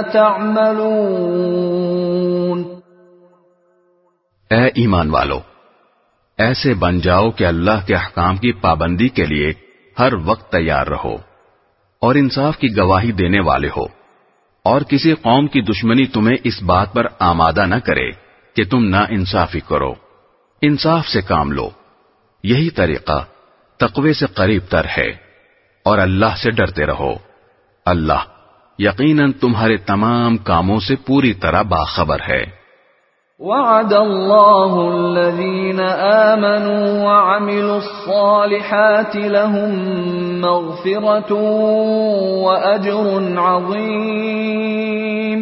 Speaker 1: تعملون۔
Speaker 2: اے ایمان والو، ایسے بن جاؤ کہ اللہ کے احکام کی پابندی کے لیے ہر وقت تیار رہو اور انصاف کی گواہی دینے والے ہو، اور کسی قوم کی دشمنی تمہیں اس بات پر آمادہ نہ کرے کہ تم نا انصافی کرو، انصاف سے کام لو، یہی طریقہ تقوی سے قریب تر ہے، اور اللہ سے ڈرتے رہو، اللہ یقیناً تمہارے تمام کاموں سے پوری طرح باخبر ہے۔
Speaker 1: وعد اللہ الذین آمنوا وعملوا الصالحات لهم مغفرة وأجر عظیم۔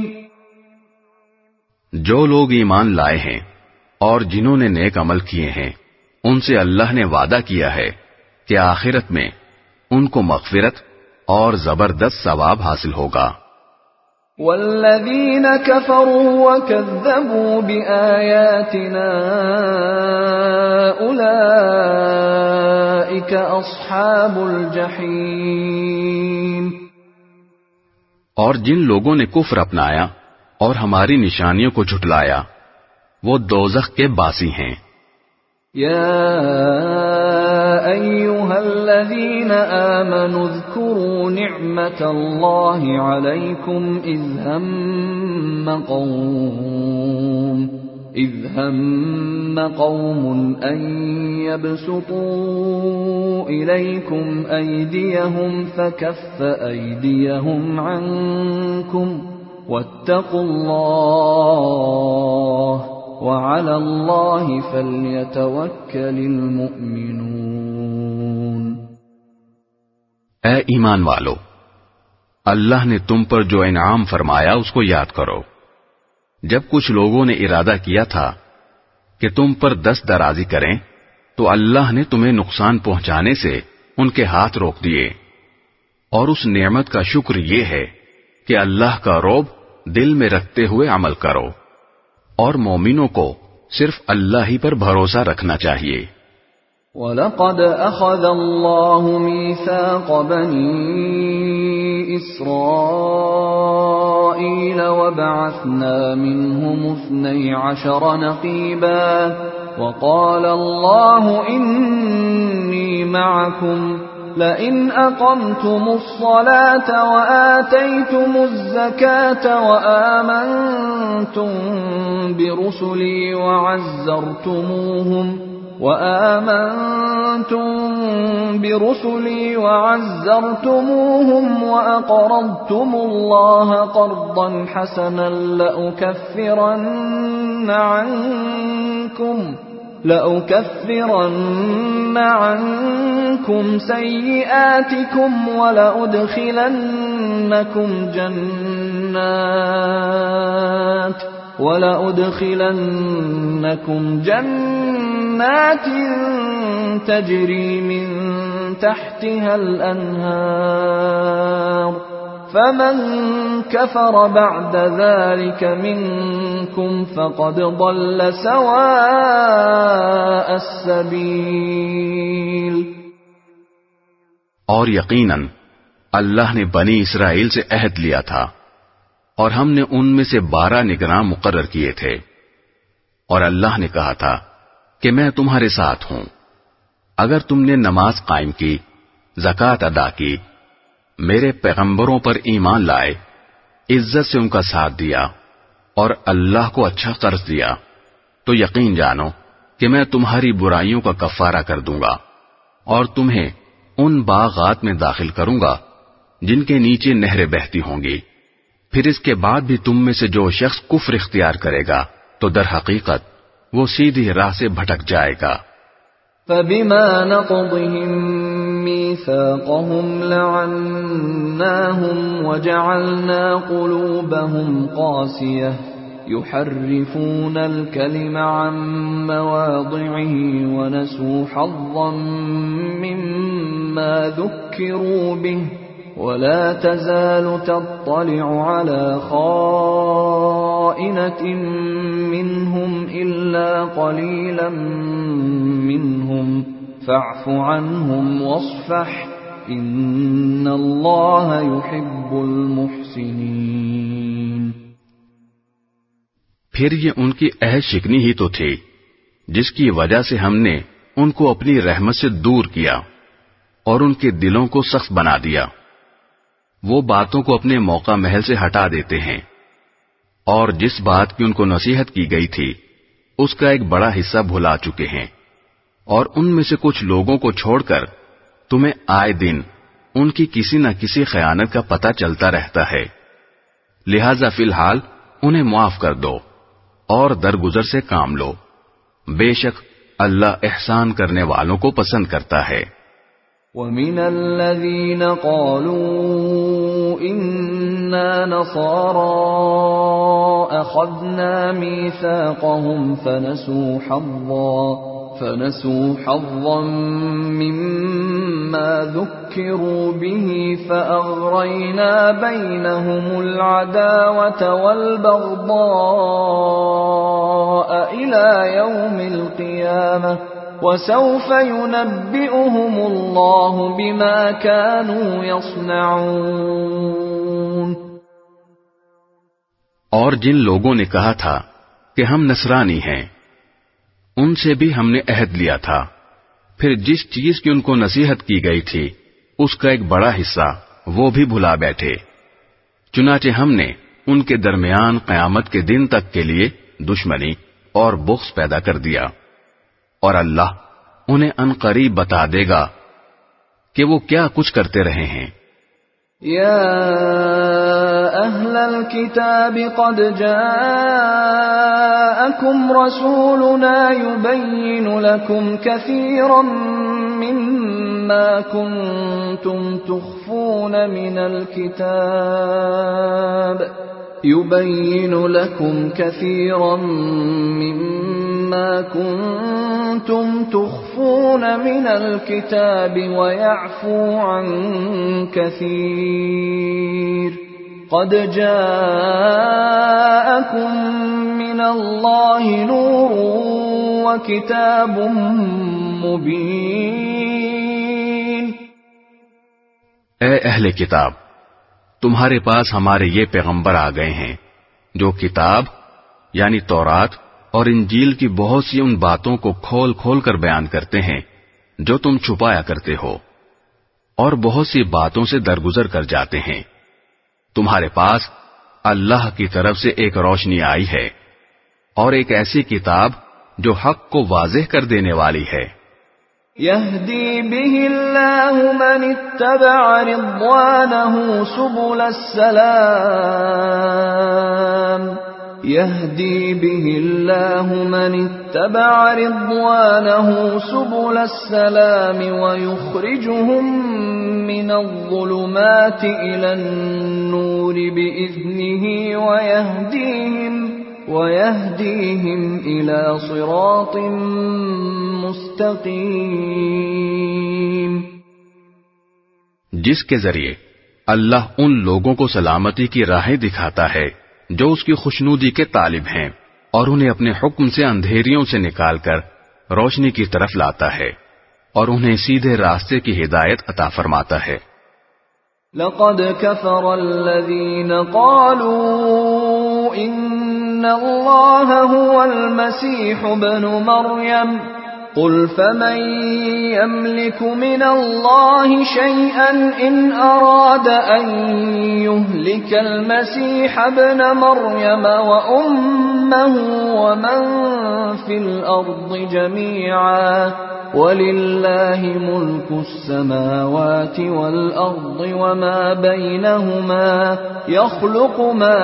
Speaker 2: جو لوگ ایمان لائے ہیں اور جنہوں نے نیک عمل کیے ہیں ان سے اللہ نے وعدہ کیا ہے کہ آخرت میں ان کو مغفرت اور زبردست ثواب حاصل ہوگا۔
Speaker 1: والذین کفروا وکذبوا بآیاتنا اولئک اصحاب الجحیم۔
Speaker 2: اور جن لوگوں نے کفر اپنایا اور ہماری نشانیوں کو جھٹلایا وہ دوزخ کے باسی ہیں۔
Speaker 1: يا أيها الذين آمنوا اذكروا نعمة الله عليكم إذ هم قوم أن يبسطوا إليكم أيديهم فكف أيديهم عنكم واتقوا الله وعلى الله فليتوكل المؤمنون۔
Speaker 2: اے ایمان والو، اللہ نے تم پر جو انعام فرمایا اس کو یاد کرو۔ جب کچھ لوگوں نے ارادہ کیا تھا کہ تم پر دست درازی کریں تو اللہ نے تمہیں نقصان پہنچانے سے ان کے ہاتھ روک دیے، اور اس نعمت کا شکر یہ ہے کہ اللہ کا رعب دل میں رکھتے ہوئے عمل کرو، اور مومنوں کو صرف اللہ ہی پر بھروسہ رکھنا چاہیے۔
Speaker 1: وَلَقَدْ أَخَذَ اللَّهُ مِيثَاقَ بَنِي إِسْرَائِيلَ وَبَعَثْنَا مِنْهُمُ 12 نَقِيبًا وقال الله إني معكم لئن أقمتم الصلاة وآتيتم الزكاة وآمنتم برسلي وعزرتموهم وأقرضتم الله قرضا حسنا لأكفرن عنكم سيئاتكم ولأدخلنكم جنات تجري من تحتها الأنهار فمن كفر بعد ذلك منكم فقد ضل سواء السبيل۔
Speaker 2: اور یقیناً اللہ نے بنی اسرائیل سے عہد لیا تھا اور ہم نے ان میں سے 12 نگراں مقرر کیے تھے، اور اللہ نے کہا تھا کہ میں تمہارے ساتھ ہوں اگر تم نے نماز قائم کی، زکوٰۃ ادا کی، میرے پیغمبروں پر ایمان لائے، عزت سے ان کا ساتھ دیا اور اللہ کو اچھا قرض دیا، تو یقین جانو کہ میں تمہاری برائیوں کا کفارہ کر دوں گا اور تمہیں ان باغات میں داخل کروں گا جن کے نیچے نہریں بہتی ہوں گی۔ پھر اس کے بعد بھی تم میں سے جو شخص کفر اختیار کرے گا تو در حقیقت وہ سیدھی راہ سے بھٹک جائے گا۔
Speaker 1: فَبِمَا نَقْضِهِم مِّيثَاقَهُمْ لَعَنَّاهُمْ وَجَعَلْنَا قُلُوبَهُمْ قَاسِيَةً يُحَرِّفُونَ الْكَلِمَ عَن مَّوَاضِعِهِ وَنَسُوا حَظًّا مِّمَّا ذُكِّرُوا بِهِ وَلَا تَزَالُ تَطَّلِعُ عَلَى خَائِنَةٍ مِّنْهُمْ إِلَّا قَلِيلًا مِّنْهُمْ فَاعْفُ عَنْهُمْ وَاصْفَحْ إِنَّ اللَّهَ يُحِبُّ الْمُحْسِنِينَ۔
Speaker 2: پھر یہ ان کی عہد شکنی ہی تو تھی جس کی وجہ سے ہم نے ان کو اپنی رحمت سے دور کیا اور ان کے دلوں کو سخت بنا دیا۔ وہ باتوں کو اپنے موقع محل سے ہٹا دیتے ہیں، اور جس بات کی ان کو نصیحت کی گئی تھی اس کا ایک بڑا حصہ بھلا چکے ہیں، اور ان میں سے کچھ لوگوں کو چھوڑ کر تمہیں آئے دن ان کی کسی نہ کسی خیانت کا پتہ چلتا رہتا ہے، لہذا فی الحال انہیں معاف کر دو اور درگزر سے کام لو، بے شک اللہ احسان کرنے والوں کو پسند کرتا ہے۔
Speaker 1: وَمِنَ الَّذِينَ قَالُوا إِنَّا نَصَارَىٰ أَخَذْنَا مِيثَاقَهُمْ فَنَسُوا حَظًّا مِّمَّا ذُكِّرُوا بِهِ فَأَغْرَيْنَا بَيْنَهُمُ الْعَدَاوَةَ وَالْبَغْضَاءَ إِلَىٰ يَوْمِ الْقِيَامَةِ وَسَوْفَ يُنَبِّئُهُمُ اللَّهُ بِمَا كَانُوا يَصْنَعُونَ۔
Speaker 2: اور جن لوگوں نے کہا تھا کہ ہم نصرانی ہیں ان سے بھی ہم نے عہد لیا تھا، پھر جس چیز کی ان کو نصیحت کی گئی تھی اس کا ایک بڑا حصہ وہ بھی بھلا بیٹھے، چنانچہ ہم نے ان کے درمیان قیامت کے دن تک کے لیے دشمنی اور بغض پیدا کر دیا، اور اللہ انہیں عنقریب بتا دے گا کہ وہ کیا کچھ کرتے رہے ہیں۔
Speaker 1: یا اہل الكتاب قد جاءکم رسولنا يبین لکم کثیرا مما کنتم تخفون من الكتاب يبين لكم كثيرا مما كنتم تخفون من الكتاب ويعفو عن كثير قد جاءكم من الله نور وكتاب مبين۔
Speaker 2: اے اہل کتاب، تمہارے پاس ہمارے یہ پیغمبر آ گئے ہیں جو کتاب یعنی تورات اور انجیل کی بہت سی ان باتوں کو کھول کھول کر بیان کرتے ہیں جو تم چھپایا کرتے ہو، اور بہت سی باتوں سے درگزر کر جاتے ہیں۔ تمہارے پاس اللہ کی طرف سے ایک روشنی آئی ہے اور ایک ایسی کتاب جو حق کو واضح کر دینے والی ہے۔
Speaker 1: يهدي به الله من اتبع رضوانه سبل السلام يهدي به الله من اتبع رضوانه سبل السلام ويخرجهم من الظلمات إلى النور بإذنه ويهديهم إلى صراط مستقيم۔
Speaker 2: جس کے ذریعے اللہ ان لوگوں کو سلامتی کی راہیں دکھاتا ہے جو اس کی خوشنودی کے طالب ہیں، اور انہیں اپنے حکم سے اندھیریوں سے نکال کر روشنی کی طرف لاتا ہے، اور انہیں سیدھے راستے کی ہدایت عطا فرماتا ہے۔
Speaker 1: لقد كفر الذين قالوا إن الله هو المسيح ابن مريم قل فمن يملك من الله شيئا إن أراد أن يهلك المسيح ابن مريم وأمه ومن في الأرض جميعا وَلِلَّهِ مُلْكُ السَّمَاوَاتِ وَالْأَرْضِ وَمَا بَيْنَهُمَا يَخْلُقُ مَا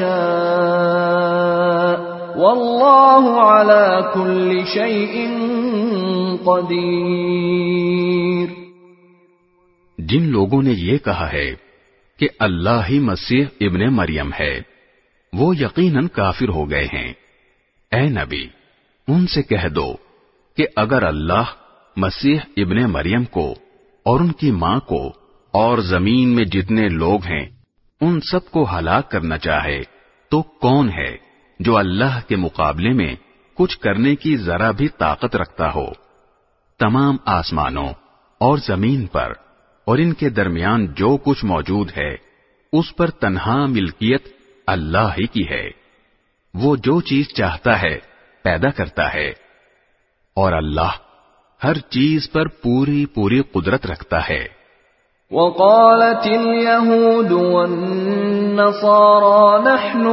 Speaker 1: يَشَاءُ وَاللَّهُ عَلَى كُلِّ شَيْءٍ قَدِيرٌ۔
Speaker 2: جن لوگوں نے یہ کہا ہے کہ اللہ ہی مسیح ابن مریم ہے، وہ یقیناً کافر ہو گئے ہیں۔ اے نبی، ان سے کہہ دو کہ اگر اللہ مسیح ابن مریم کو اور ان کی ماں کو اور زمین میں جتنے لوگ ہیں ان سب کو ہلاک کرنا چاہے تو کون ہے جو اللہ کے مقابلے میں کچھ کرنے کی ذرا بھی طاقت رکھتا ہو؟ تمام آسمانوں اور زمین پر اور ان کے درمیان جو کچھ موجود ہے اس پر تنہا ملکیت اللہ ہی کی ہے۔ وہ جو چیز چاہتا ہے پیدا کرتا ہے، اور اللہ ہر چیز پر پوری پوری قدرت رکھتا ہے۔
Speaker 1: وقالت اليهود والنصارى نحن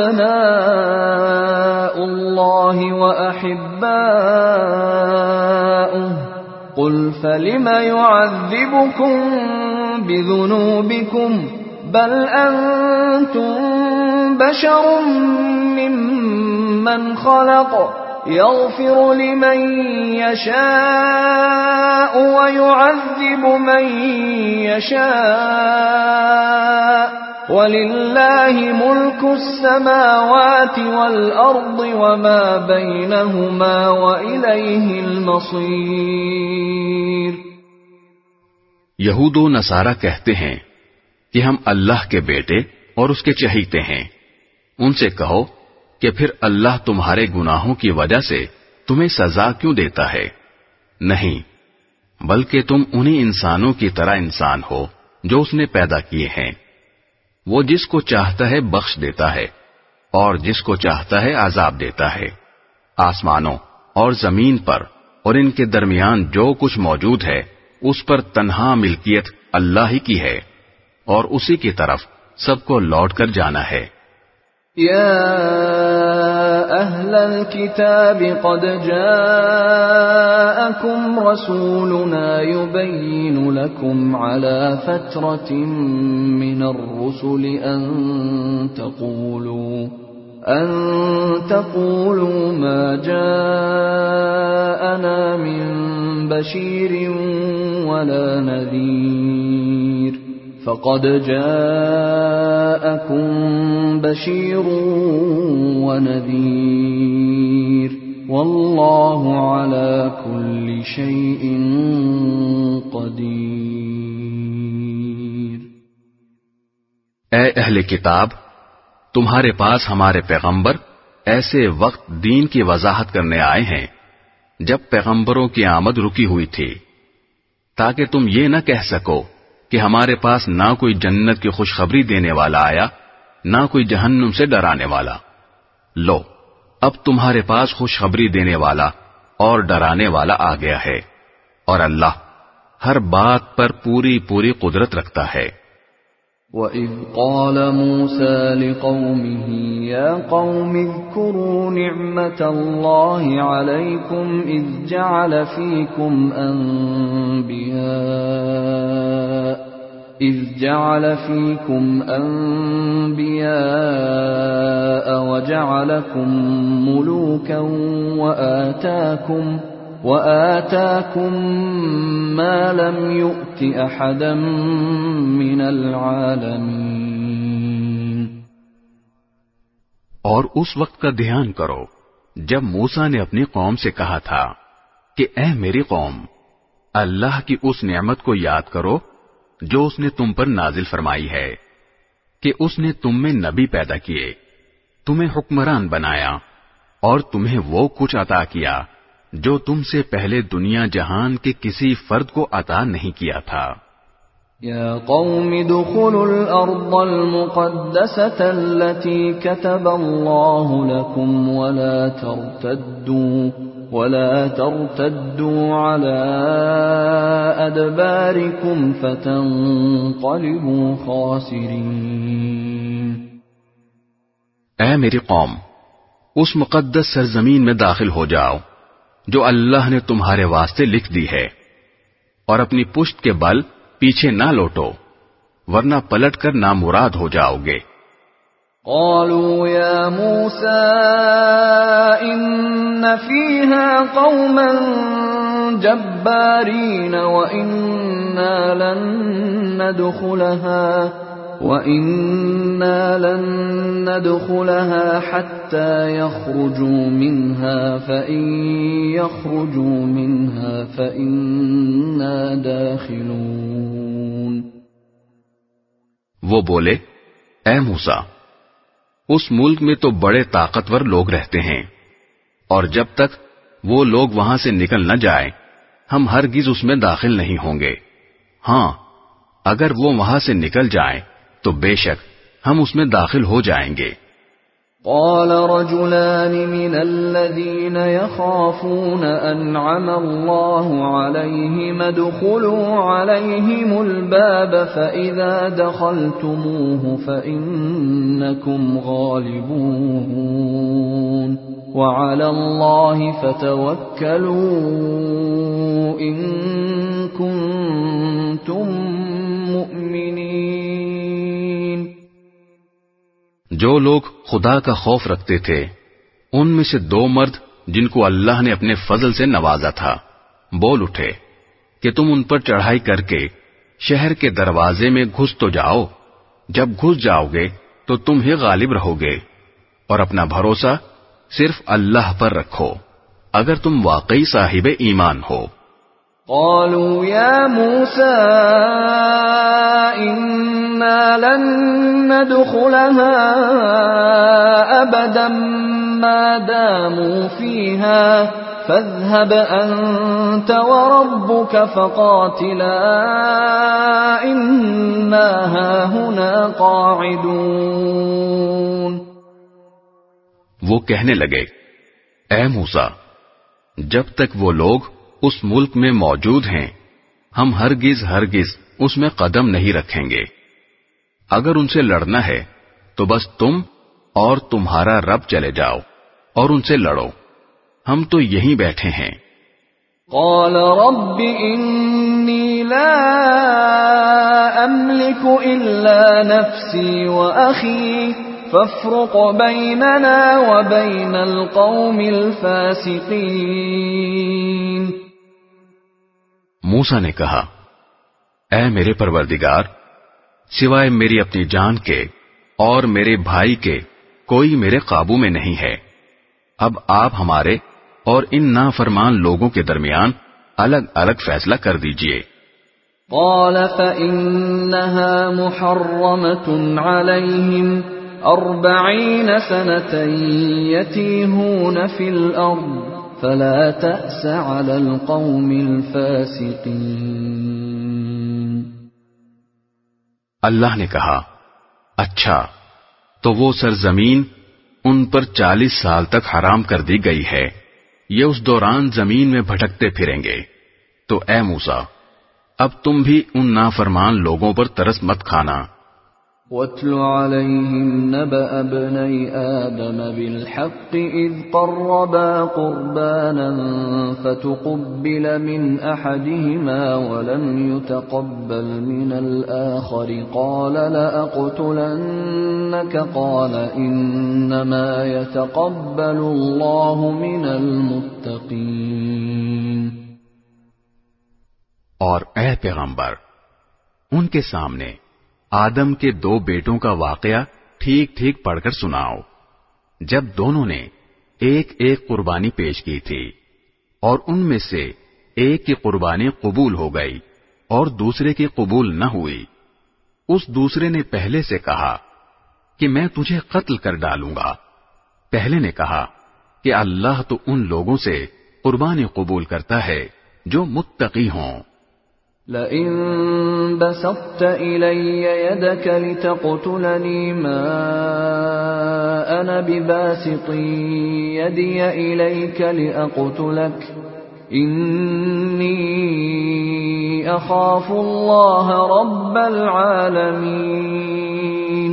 Speaker 1: أبناء الله وأحباؤه قل فلم يعذبكم بذنوبكم بل أنتم بشر ممن خلق يغفر لمن يشاء ويعذب من يشاء ولله ملك السماوات والأرض وما بينهما وإليه المصير۔
Speaker 2: یہود و نصارہ کہتے ہیں کہ ہم اللہ کے بیٹے اور اس کے چہیتے ہیں۔ ان سے کہو کہ پھر اللہ تمہارے گناہوں کی وجہ سے تمہیں سزا کیوں دیتا ہے؟ نہیں، بلکہ تم انہی انسانوں کی طرح انسان ہو جو اس نے پیدا کیے ہیں۔ وہ جس کو چاہتا ہے بخش دیتا ہے اور جس کو چاہتا ہے عذاب دیتا ہے۔ آسمانوں اور زمین پر اور ان کے درمیان جو کچھ موجود ہے اس پر تنہا ملکیت اللہ ہی کی ہے، اور اسی کی طرف سب کو لوٹ کر جانا ہے۔
Speaker 1: يا أهل الكتاب قد جاءكم رسولنا يبين لكم على فترة من الرسل أن تقولوا ما جاءنا من بشير ولا نذير فقد جاءكم بشير ونذير والله على كل شيء قدير۔
Speaker 2: اے اہل کتاب، تمہارے پاس ہمارے پیغمبر ایسے وقت دین کی وضاحت کرنے آئے ہیں جب پیغمبروں کی آمد رکی ہوئی تھی، تاکہ تم یہ نہ کہہ سکو کہ ہمارے پاس نہ کوئی جنت کی خوشخبری دینے والا آیا نہ کوئی جہنم سے ڈرانے والا۔ لو، اب تمہارے پاس خوشخبری دینے والا اور ڈرانے والا آ گیا ہے، اور اللہ ہر بات پر پوری پوری قدرت رکھتا ہے۔
Speaker 1: وَإِذْ قَالَ مُوسَى لِقَوْمِهِ يَا قَوْمِ اذْكُرُوا نِعْمَةَ اللَّهِ عَلَيْكُمْ إِذْ جَعَلَ فِيكُمْ أَنْبِيَاءَ وَجَعَلَكُمْ مُلُوكًا وَآتَاكُمْ مَا لَمْ يُؤْتِ أَحَدًا مِنَ الْعَالَمِينَ۔
Speaker 2: اور اس وقت کا دھیان کرو جب موسیٰ نے اپنی قوم سے کہا تھا کہ اے میری قوم، اللہ کی اس نعمت کو یاد کرو جو اس نے تم پر نازل فرمائی ہے کہ اس نے تم میں نبی پیدا کیے، تمہیں حکمران بنایا اور تمہیں وہ کچھ عطا کیا جو تم سے پہلے دنیا جہان کے کسی فرد کو عطا نہیں کیا تھا۔
Speaker 1: یا قوم ادخلوا الارض المقدسة التي كتب الله لكم ولا ترتدوا على ادباركم فتنقلبوا خاسرين۔
Speaker 2: اے میری قوم، اس مقدس سرزمین میں داخل ہو جاؤ جو اللہ نے تمہارے واسطے لکھ دی ہے، اور اپنی پشت کے بل پیچھے نہ لوٹو ورنہ پلٹ کر نامراد ہو جاؤ گے۔
Speaker 1: قالوا يا موسى إن فيها قوما جبارين وإنا لن ندخلها حتى يخرجوا منها فإن يخرجوا منها فإنا داخلون۔
Speaker 2: وہ بولے، اے موسیٰ، اس ملک میں تو بڑے طاقتور لوگ رہتے ہیں، اور جب تک وہ لوگ وہاں سے نکل نہ جائیں ہم ہرگز اس میں داخل نہیں ہوں گے، ہاں اگر وہ وہاں سے نکل جائیں تو بے شک ہم اس میں داخل ہو جائیں گے۔
Speaker 1: قال رجلان من الذين يخافون أنعم الله عليهم ادخلوا عليهم الباب فإذا دخلتموه فإنكم غالبون وعلى الله فتوكلوا إن كنتم مؤمنين۔
Speaker 2: جو لوگ خدا کا خوف رکھتے تھے ان میں سے دو مرد جن کو اللہ نے اپنے فضل سے نوازا تھا بول اٹھے کہ تم ان پر چڑھائی کر کے شہر کے دروازے میں گھس تو جاؤ، جب گھس جاؤ گے تو تم ہی غالب رہو گے، اور اپنا بھروسہ صرف اللہ پر رکھو اگر تم واقعی صاحب ایمان ہو۔
Speaker 1: قالوا يا موسى إنا لن ندخلها أبدا ما داموا فيها فاذهب أنت وربك فقاتلا إنا هاهنا قاعدون۔
Speaker 2: وہ کہنے لگے، اے موسیٰ، جب تک وہ لوگ اس ملک میں موجود ہیں ہم ہرگز اس میں قدم نہیں رکھیں گے، اگر ان سے لڑنا ہے تو بس تم اور تمہارا رب چلے جاؤ اور ان سے لڑو، ہم تو یہیں بیٹھے ہیں۔
Speaker 1: قال رب انی لا املک الا نفسی واخی فافرق بیننا وبین القوم الفاسقین۔
Speaker 2: موسیٰ نے کہا، اے میرے پروردگار، سوائے میری اپنی جان کے اور میرے بھائی کے کوئی میرے قابو میں نہیں ہے، اب آپ ہمارے اور ان نافرمان لوگوں کے درمیان الگ الگ فیصلہ کر دیجئے۔
Speaker 1: قال فإنها محرمة عليهم 40 سنة يتيهون في الأرض فلا تأس على القوم الفاسقين۔
Speaker 2: اللہ نے کہا، اچھا تو وہ سرزمین ان پر 40 سال تک حرام کر دی گئی ہے، یہ اس دوران زمین میں بھٹکتے پھریں گے۔ تو اے موسیٰ، اب تم بھی ان نافرمان لوگوں پر ترس مت کھانا۔
Speaker 1: وَاتْلُ عَلَيْهِمْ نَبَأَ ابْنَيْ آدَمَ بِالْحَقِّ إِذْ قَرَّبَا قُرْبَانًا فَتُقُبِّلَ مِنْ أَحَدِهِمَا وَلَمْ يُتَقَبَّلْ مِنَ الْآخَرِ قَالَ لَأَقْتُلَنَّكَ قَالَ إِنَّمَا يَتَقَبَّلُ اللَّهُ مِنَ الْمُتَّقِينَ۔
Speaker 2: اور اے پیغمبر، ان کے سامنے آدم کے 2 بیٹوں کا واقعہ ٹھیک ٹھیک پڑھ کر سناؤ، جب دونوں نے ایک ایک قربانی پیش کی تھی، اور ان میں سے ایک کی قربانی قبول ہو گئی اور دوسرے کی قبول نہ ہوئی۔ اس دوسرے نے پہلے سے کہا کہ میں تجھے قتل کر ڈالوں گا۔ پہلے نے کہا کہ اللہ تو ان لوگوں سے قربانی قبول کرتا ہے جو متقی ہوں۔
Speaker 1: لئن بسطت إلي يدك لتقتلني ما أنا بباسط يدي إليك لأقتلك إني أخاف الله رب العالمين۔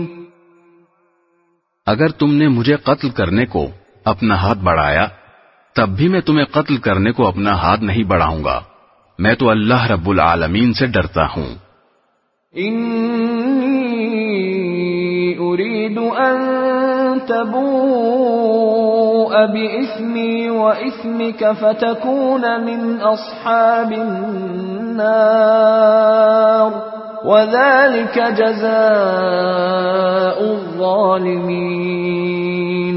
Speaker 2: اگر تم نے مجھے قتل کرنے کو اپنا ہاتھ بڑھایا، تب بھی میں تمہیں قتل کرنے کو اپنا ہاتھ نہیں بڑھاؤں گا، میں تو اللہ رب العالمین سے ڈرتا ہوں۔
Speaker 1: انی اريد ان تبوء باسمی واسمک فتکون من اصحاب النار وذلك جزاء الظالمین۔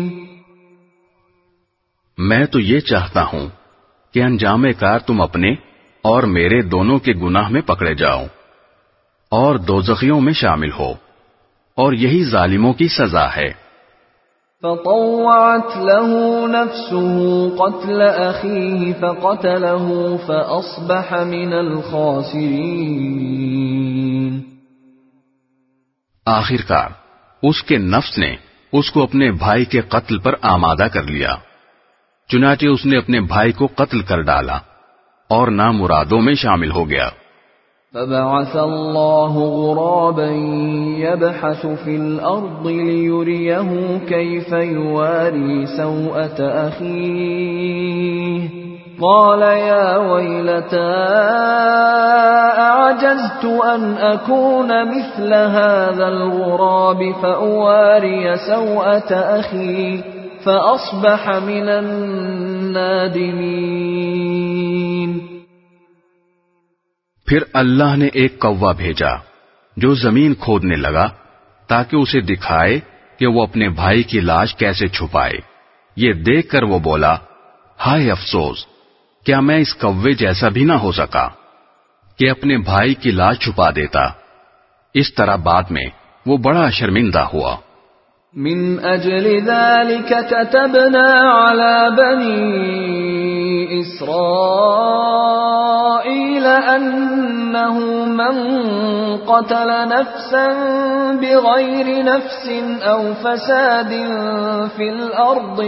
Speaker 2: میں تو یہ چاہتا ہوں کہ انجام کار تم اپنے اور میرے دونوں کے گناہ میں پکڑے جاؤ اور دوزخیوں میں شامل ہو، اور یہی ظالموں کی سزا ہے۔
Speaker 1: فطوعت له نفسه قتل اخيه فقتله فاصبح من الخاسرين۔
Speaker 2: آخرکار اس کے نفس نے اس کو اپنے بھائی کے قتل پر آمادہ کر لیا، چنانچہ اس نے اپنے بھائی کو قتل کر ڈالا اور نامرادوں میں شامل ہو گیا۔
Speaker 1: فبعث الله غرابا يبحث في الأرض ليريه كيف يواري سوءة أخيه قال يا ويلتى أعجزت أن أكون مثل هذا الغراب فأواري سوءة أخي فأصبح من النادمين۔
Speaker 2: پھر اللہ نے ایک کوا بھیجا جو زمین کھودنے لگا تاکہ اسے دکھائے کہ وہ اپنے بھائی کی لاش کیسے چھپائے۔ یہ دیکھ کر وہ بولا، ہائے افسوس، کیا میں اس کوے جیسا بھی نہ ہو سکا کہ اپنے بھائی کی لاش چھپا دیتا۔ اس طرح بعد میں وہ بڑا شرمندہ ہوا۔
Speaker 1: من اجل ذلك كتبنا على بني اسرائيل انه من قتل نفسا بغير نفس او فساد في الارض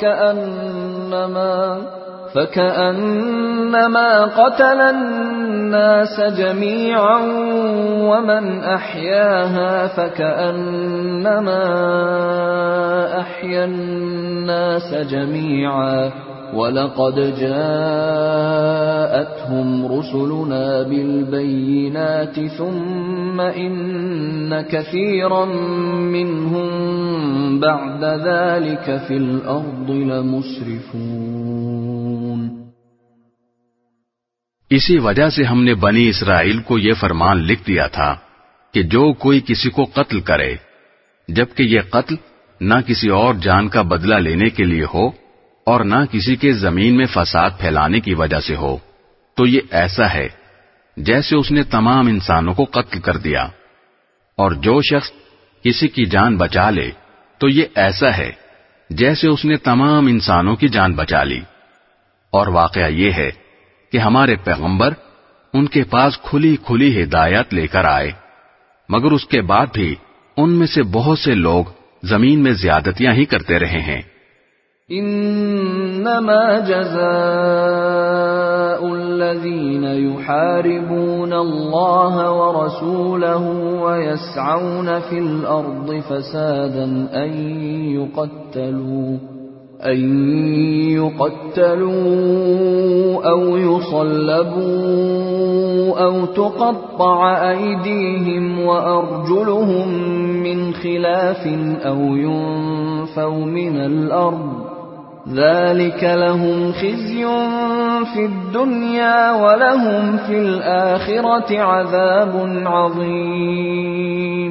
Speaker 1: فكأنما قتل الناس جميعا ومن أحياها فكأنما أحيا الناس جميعا وَلَقَدْ جَاءَتْهُمْ رُسُلُنَا بِالْبَيِّنَاتِ ثُمَّ إِنَّ كَثِيرًا مِّنْهُمْ بَعْدَ ذَلِكَ فِي الْأَرْضِ لَمُسْرِفُونَ۔
Speaker 2: اسی وجہ سے ہم نے بنی اسرائیل کو یہ فرمان لکھ دیا تھا کہ جو کوئی کسی کو قتل کرے، جبکہ یہ قتل نہ کسی اور جان کا بدلہ لینے کے لیے ہو اور نہ کسی کے زمین میں فساد پھیلانے کی وجہ سے ہو، تو یہ ایسا ہے جیسے اس نے تمام انسانوں کو قتل کر دیا، اور جو شخص کسی کی جان بچا لے تو یہ ایسا ہے جیسے اس نے تمام انسانوں کی جان بچا لی۔ اور واقعہ یہ ہے کہ ہمارے پیغمبر ان کے پاس کھلی کھلی ہدایت لے کر آئے، مگر اس کے بعد بھی ان میں سے بہت سے لوگ زمین میں زیادتیاں ہی کرتے رہے ہیں۔
Speaker 1: انما جزاء الذين يحاربون الله ورسوله ويسعون في الارض فسادا ان يقتلوا او يصلبوا او تقطع ايديهم وارجلهم من خلاف او ينفوا من الارض ذلك لهم خزي في الدنيا ولهم في الآخرة عذاب عظيم۔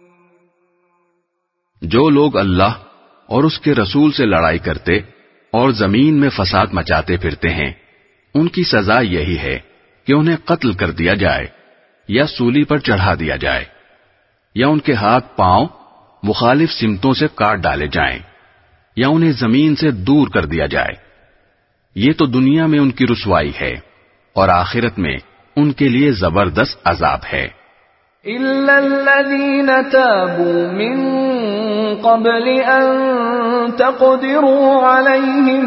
Speaker 2: جو لوگ اللہ اور اس کے رسول سے لڑائی کرتے اور زمین میں فساد مچاتے پھرتے ہیں، ان کی سزا یہی ہے کہ انہیں قتل کر دیا جائے یا سولی پر چڑھا دیا جائے یا ان کے ہاتھ پاؤں مخالف سمتوں سے کاٹ ڈالے جائیں یا انہیں زمین سے دور کر دیا جائے۔ یہ تو دنیا میں ان کی رسوائی ہے اور آخرت میں ان کے لیے زبردست عذاب ہے۔
Speaker 1: إِلَّا الَّذِينَ تَابُوا مِن قَبْلِ أَن تَقْدِرُوا عَلَيْهِمْ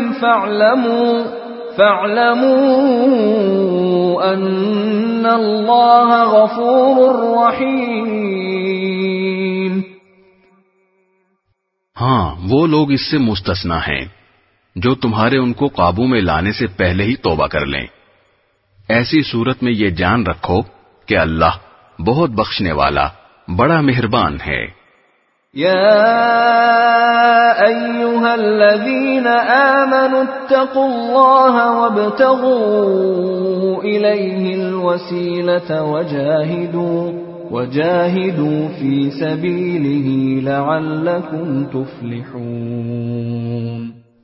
Speaker 1: فَاعْلَمُوا أَنَّ اللَّهَ غَفُورٌ رَّحِيمٌ۔
Speaker 2: ہاں، وہ لوگ اس سے مستثنا ہیں جو تمہارے ان کو قابو میں لانے سے پہلے ہی توبہ کر لیں۔ ایسی صورت میں یہ جان رکھو کہ اللہ بہت بخشنے والا بڑا مہربان ہے۔
Speaker 1: یا ایھا الذین آمنوا اتقوا اللہ وابتغوا الیہ الوسیلۃ وجاہدوا فی سبیلہ لعلکم تفلحون۔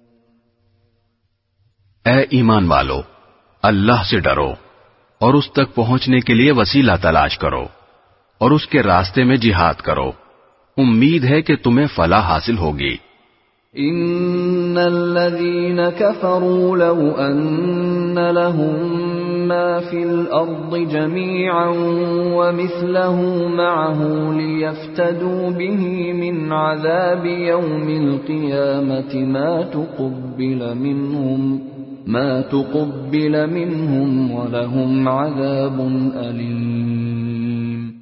Speaker 2: اے ایمان والو، اللہ سے ڈرو اور اس تک پہنچنے کے لیے وسیلہ تلاش کرو اور اس کے راستے میں جہاد کرو، امید ہے کہ تمہیں فلاح حاصل ہوگی۔
Speaker 1: ان الذين كفروا لو ان لهم ما في الارض جميعا ومثله معه ليفتدوا به من عذاب يوم القيامة ما تقبل منهم ولهم عذاب أليم۔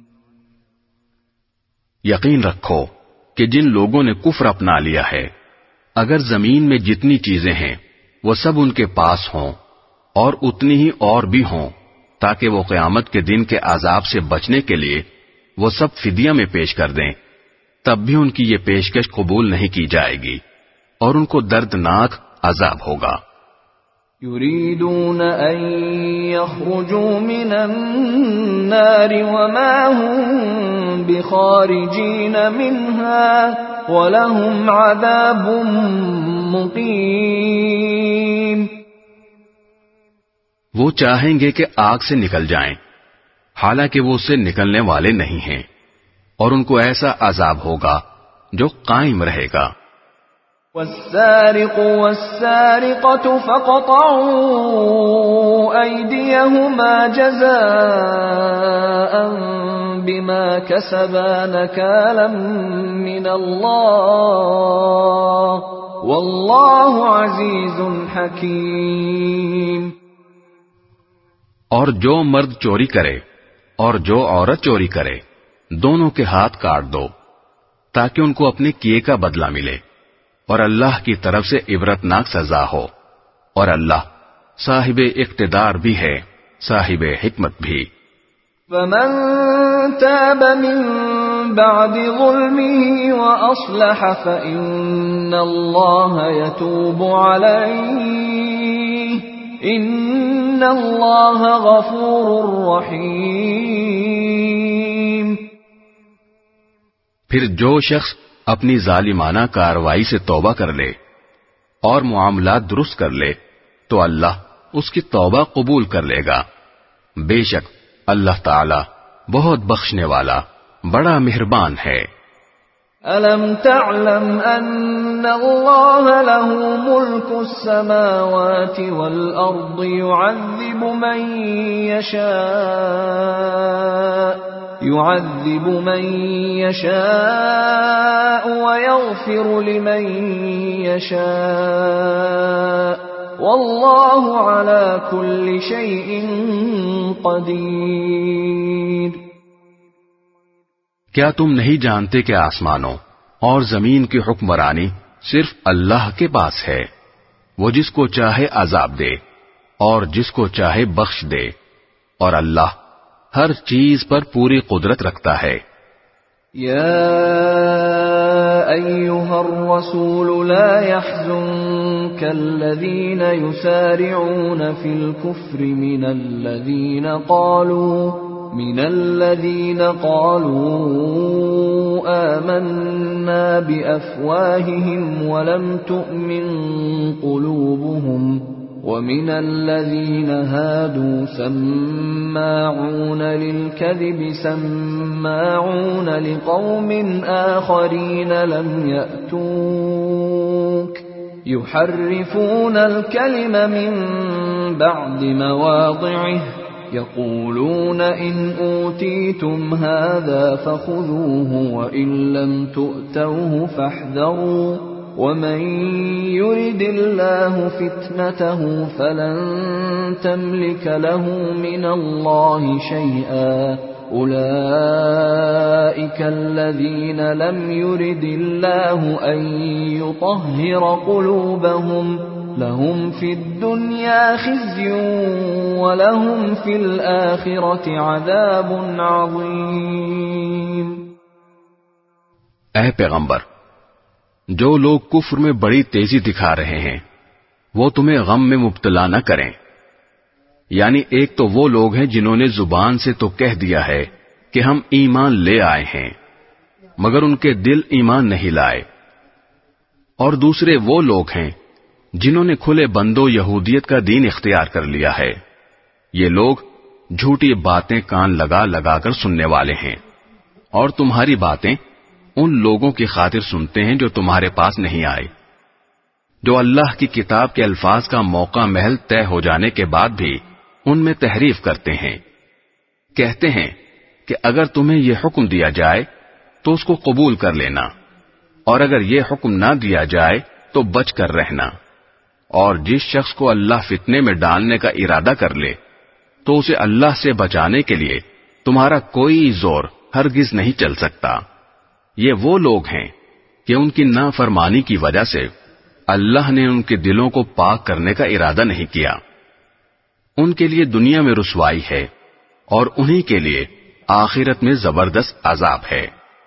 Speaker 2: یقین رکھو کہ جن لوگوں نے کفر اپنا لیا ہے، اگر زمین میں جتنی چیزیں ہیں وہ سب ان کے پاس ہوں اور اتنی ہی اور بھی ہوں، تاکہ وہ قیامت کے دن کے عذاب سے بچنے کے لیے وہ سب فدیہ میں پیش کر دیں، تب بھی ان کی یہ پیشکش قبول نہیں کی جائے گی اور ان کو دردناک عذاب ہوگا۔
Speaker 1: يريدون أن يخرجوا من النار وما هم بخارجين منها ولهم عذاب مقيم۔
Speaker 2: وہ چاہیں گے کہ آگ سے نکل جائیں، حالانکہ وہ اس سے نکلنے والے نہیں ہیں، اور ان کو ایسا عذاب ہوگا جو قائم رہے گا۔
Speaker 1: والسارق والسارقة فاقطعوا أيديهما جزاء بما كسبا نكالا من الله والله عزيز حكيم۔
Speaker 2: اور جو مرد چوری کرے اور جو عورت چوری کرے، دونوں کے ہاتھ کاٹ دو تاکہ ان کو اپنے کیے کا بدلہ ملے، اور اللہ کی طرف سے عبرتناک سزا ہو، اور اللہ صاحب اقتدار بھی ہے، صاحب حکمت بھی۔
Speaker 1: فمن تاب من بعد ظلمه وأصلح فإن الله يتوب عليه إن الله غفور رحيم۔
Speaker 2: پھر جو شخص اپنی ظالمانہ کارروائی سے توبہ کر لے اور معاملات درست کر لے تو اللہ اس کی توبہ قبول کر لے گا، بے شک اللہ تعالی بہت بخشنے والا بڑا مہربان ہے۔
Speaker 1: أَلَمْ تَعْلَمْ أَنَّ اللَّهَ لَهُ مُلْكُ السَّمَاوَاتِ وَالْأَرْضِ يُعَذِّبُ مَن يَشَاءُ يعذب من يشاء ويغفر لمن يشاء والله على كل شيء قدیر۔
Speaker 2: کیا تم نہیں جانتے کہ آسمانوں اور زمین کی حکمرانی صرف اللہ کے پاس ہے؟ وہ جس کو چاہے عذاب دے اور جس کو چاہے بخش دے، اور اللہ ہر چیز پر پوری قدرت رکھتا ہے۔
Speaker 1: یا ایھا الرسول لا يحزنک الذین یسارعون فی الکفر من الذین قالوا آمنا بأفواههم ولم تؤمن قلوبهم ومن الذين هادوا سماعون للكذب سماعون لقوم آخرين لم يأتوك يحرفون الكلم من بعد مواضعه يقولون إن أوتيتم هذا فخذوه وإن لم تؤتوه فاحذروا ومن يرد الله فتنته فلن تملك له من الله شيئا أولئك الذين لم يرد الله أن يطهر قلوبهم لهم في الدنيا خزي ولهم في الآخرة عذاب عظيم۔
Speaker 2: اے پیغمبر، جو لوگ کفر میں بڑی تیزی دکھا رہے ہیں وہ تمہیں غم میں مبتلا نہ کریں، یعنی ایک تو وہ لوگ ہیں جنہوں نے زبان سے تو کہہ دیا ہے کہ ہم ایمان لے آئے ہیں مگر ان کے دل ایمان نہیں لائے، اور دوسرے وہ لوگ ہیں جنہوں نے کھلے بندوں یہودیت کا دین اختیار کر لیا ہے۔ یہ لوگ جھوٹی باتیں کان لگا لگا کر سننے والے ہیں، اور تمہاری باتیں ان لوگوں کی خاطر سنتے ہیں جو تمہارے پاس نہیں آئے، جو اللہ کی کتاب کے الفاظ کا موقع محل طے ہو جانے کے بعد بھی ان میں تحریف کرتے ہیں۔ کہتے ہیں کہ اگر تمہیں یہ حکم دیا جائے تو اس کو قبول کر لینا، اور اگر یہ حکم نہ دیا جائے تو بچ کر رہنا، اور جس شخص کو اللہ فتنے میں ڈالنے کا ارادہ کر لے تو اسے اللہ سے بچانے کے لیے تمہارا کوئی زور ہرگز نہیں چل سکتا۔ یہ وہ لوگ ہیں کہ ان کی نافرمانی کی وجہ سے اللہ نے ان کے دلوں کو پاک کرنے کا ارادہ نہیں کیا۔ ان کے لیے دنیا میں رسوائی ہے اور انہی کے لیے آخرت میں زبردست عذاب ہے۔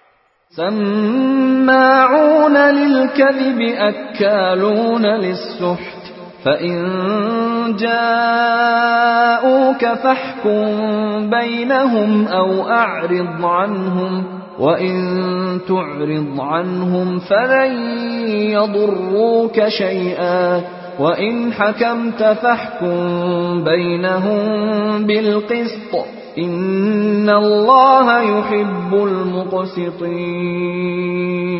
Speaker 1: سماعون للكذب اکالون للسحت فإن جاءوك فاحكم بينهم أو أعرض عنهم وَإِن تُعْرِضْ عَنْهُمْ فَلَن يَضُرُّوكَ شَيْئًا وَإِنْ حَكَمْتَ فَاحْكُم بَيْنَهُم بِالْقِسْطِ إِنَّ اللَّهَ يُحِبُّ الْمُقْسِطِينَ۔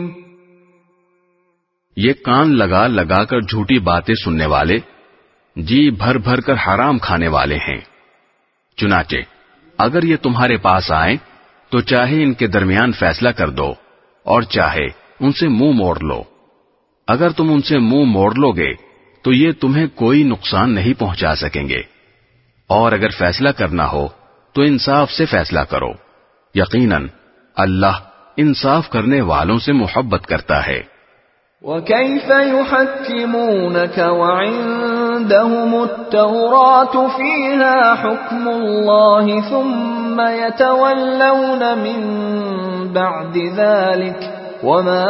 Speaker 2: یہ کان لگا لگا کر جھوٹی باتیں سننے والے جی بھر بھر کر حرام کھانے والے ہیں۔ چنانچہ اگر یہ تمہارے پاس آئیں تو چاہے ان کے درمیان فیصلہ کر دو اور چاہے ان سے منہ موڑ لو۔ اگر تم ان سے منہ موڑ لو گے تو یہ تمہیں کوئی نقصان نہیں پہنچا سکیں گے، اور اگر فیصلہ کرنا ہو تو انصاف سے فیصلہ کرو، یقیناً اللہ انصاف کرنے والوں سے محبت کرتا ہے۔
Speaker 1: وَكَيْفَ يُحَكِّمُونَكَ وَعِندَهُمُ التَّوْرَاةُ فِيهَا حُكْمُ اللَّهِ ثُمَّ يَتَوَلَّوْنَ مِن بَعْدِ ذَلِكَ وَمَا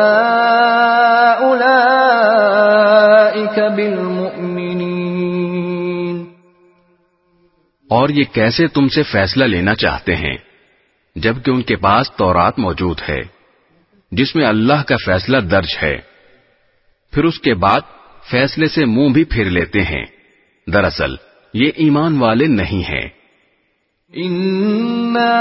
Speaker 1: أُولَئِكَ بِالْمُؤْمِنِينَ۔
Speaker 2: اور یہ کیسے تم سے فیصلہ لینا چاہتے ہیں جبکہ ان کے پاس تورات موجود ہے جس میں اللہ کا فیصلہ درج ہے، پھر اس کے بعد فیصلے سے منہ بھی پھیر لیتے ہیں۔ دراصل یہ ایمان والے نہیں ہیں۔
Speaker 1: اِنَّا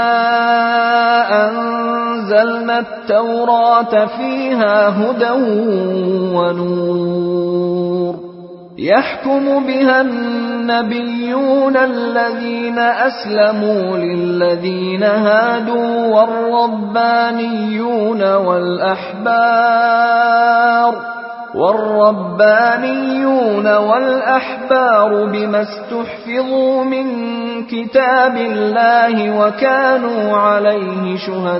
Speaker 1: أَنزَلْنَا التَّوْرَاةَ فِيهَا هُدًى وَنُورٌ يحكم بها النبيون الذين أسلموا للذين هادوا والربانيون والأحبار بما استحفظوا من كتاب الله وكانوا عليه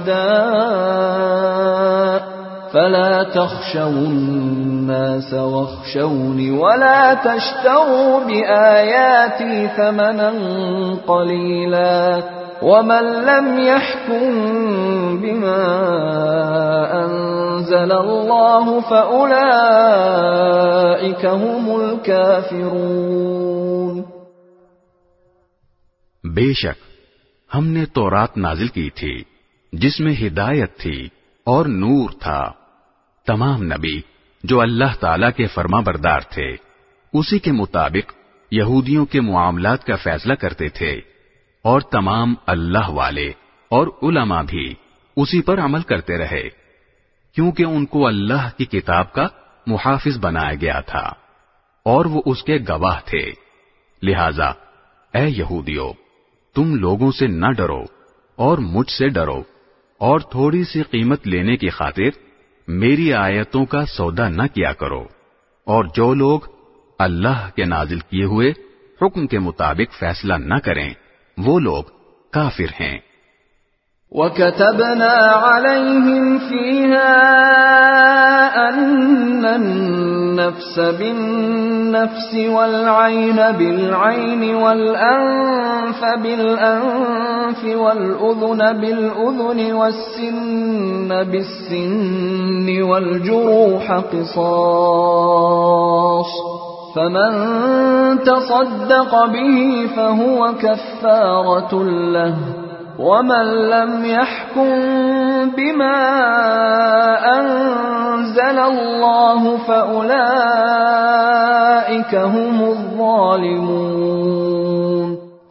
Speaker 1: شهداء فلا تخشوا الناس واخشوني ولا تشتروا بآياتي ثمنا قليلا ومن لم يحكم بما أنزل الله فأولئك هم الكافرون.
Speaker 2: بے شک ہم نے تورات نازل کی تھی جس میں ہدایت تھی اور نور تھا. تمام نبی جو اللہ تعالی کے فرما بردار تھے اسی کے مطابق یہودیوں کے معاملات کا فیصلہ کرتے تھے اور تمام اللہ والے اور علماء بھی اسی پر عمل کرتے رہے کیونکہ ان کو اللہ کی کتاب کا محافظ بنایا گیا تھا اور وہ اس کے گواہ تھے. لہذا اے یہودیو تم لوگوں سے نہ ڈرو اور مجھ سے ڈرو اور تھوڑی سی قیمت لینے کی خاطر میری آیتوں کا سودا نہ کیا کرو. اور جو لوگ اللہ کے نازل کیے ہوئے حکم کے مطابق فیصلہ نہ کریں وہ لوگ کافر ہیں.
Speaker 1: وَكَتَبْنَا عَلَيْهِمْ فِيهَا أَنَّ النَّفْسَ بِالنَّفْسِ وَالْعَيْنَ بِالْعَيْنِ وَالْأَنفَ بِالْأَنفِ وَالْأُذُنَ بِالْأُذُنِ وَالسِّنَّ بِالسِّنِّ وَالْجُرُوحَ قِصَاصٌ فَمَن تَصَدَّقَ بِهِ فَهُوَ كَفَّارَةٌ لَّهُ وَمَن لَّمْ يَحْكُم بِمَا أَنزَلَ اللَّهُ فَأُولَئِكَ هُمُ الظَّالِمُونَ.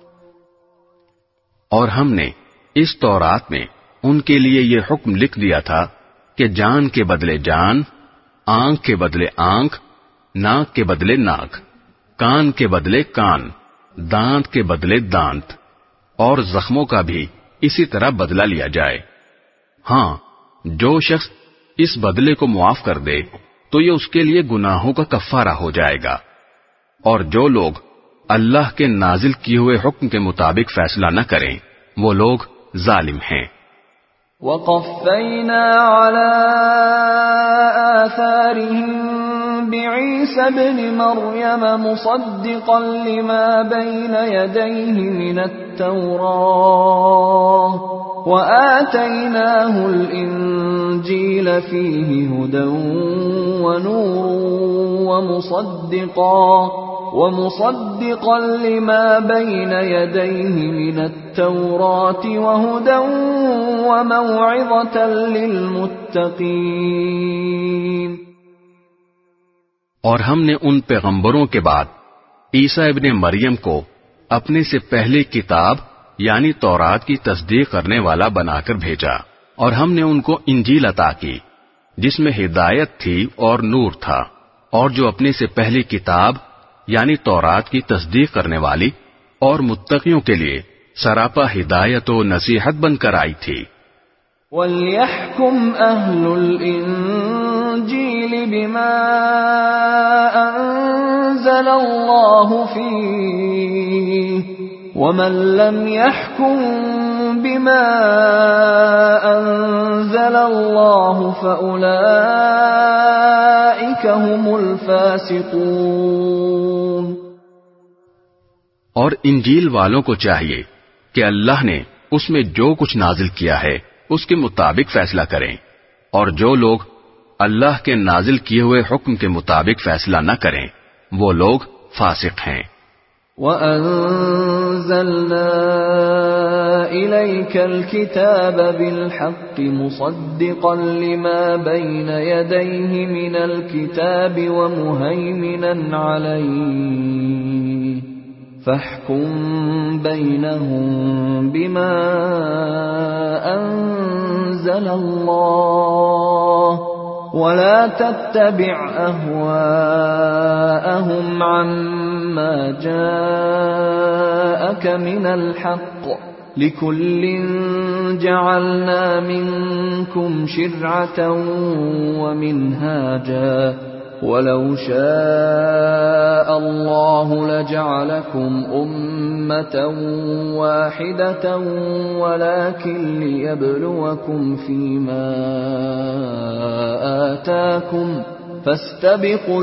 Speaker 2: اور ہم نے اس تورات میں ان کے لیے یہ حکم لکھ دیا تھا کہ جان کے بدلے جان، آنکھ کے بدلے آنکھ، ناک کے بدلے ناک، کان کے بدلے کان، دانت کے بدلے دانت، اور زخموں کا بھی اسی طرح بدلہ لیا جائے. ہاں جو شخص اس بدلے کو معاف کر دے تو یہ اس کے لیے گناہوں کا کفارہ ہو جائے گا. اور جو لوگ اللہ کے نازل کیے ہوئے حکم کے مطابق فیصلہ نہ کریں وہ لوگ ظالم ہیں.
Speaker 1: وَقَفَّيْنَا عَلَىٰ آثَارِهِم بِعِيسَى ابْنِ مَرْيَمَ مُصَدِّقًا لِّمَا بَيْنَ يَدَيْهِ مِنَ التَّوْرَاةِ وَآتَيْنَاهُ الْإِنجِيلَ فِيهِ هُدًى وَنُورٌ وَمُصَدِّقًا لِّمَا بَيْنَ يَدَيْهِ مِنَ التَّوْرَاةِ وَهُدًى وَمَوْعِظَةً لِّلْمُتَّقِينَ.
Speaker 2: اور ہم نے ان پیغمبروں کے بعد عیسیٰ ابن مریم کو اپنے سے پہلے کتاب یعنی تورات کی تصدیق کرنے والا بنا کر بھیجا اور ہم نے ان کو انجیل عطا کی جس میں ہدایت تھی اور نور تھا اور جو اپنے سے پہلی کتاب یعنی تورات کی تصدیق کرنے والی اور متقیوں کے لیے سراپا ہدایت و نصیحت بن کر آئی تھی.
Speaker 1: وَلْيَحْكُمْ أَهْلُ الْإِنجِيلِ بِمَا أَنزَلَ اللَّهُ فِيهِ وَمَن لَّمْ يَحْكُم بِمَا أَنزَلَ اللَّهُ فَأُولَئِكَ هُمُ الْفَاسِقُونَ.
Speaker 2: اور انجیل والوں کو چاہیے کہ اللہ نے اس میں جو کچھ نازل کیا ہے اس کے مطابق فیصلہ کریں اور جو لوگ اللہ کے نازل کیے ہوئے حکم کے مطابق فیصلہ نہ کریں وہ لوگ فاسق ہیں.
Speaker 1: وَأَنزَلْنَا إِلَيْكَ الْكِتَابَ بِالْحَقِّ مُصَدِّقًا لِّمَا بَيْنَ يَدَيْهِ مِنَ الْكِتَابِ وَمُهَيْمِنًا عَلَيْهِ فَاحْكُم بَيْنَهُم بِمَا أَنزَلَ اللَّهُ ولا تتبع أهواءهم عما جاءك من الحق لكل جعلنا منكم شرعة ومنهاجا ولو شاء الله لجعلكم أمة واحدة ولكن ليبلوكم فيما آتاكم فاستبقوا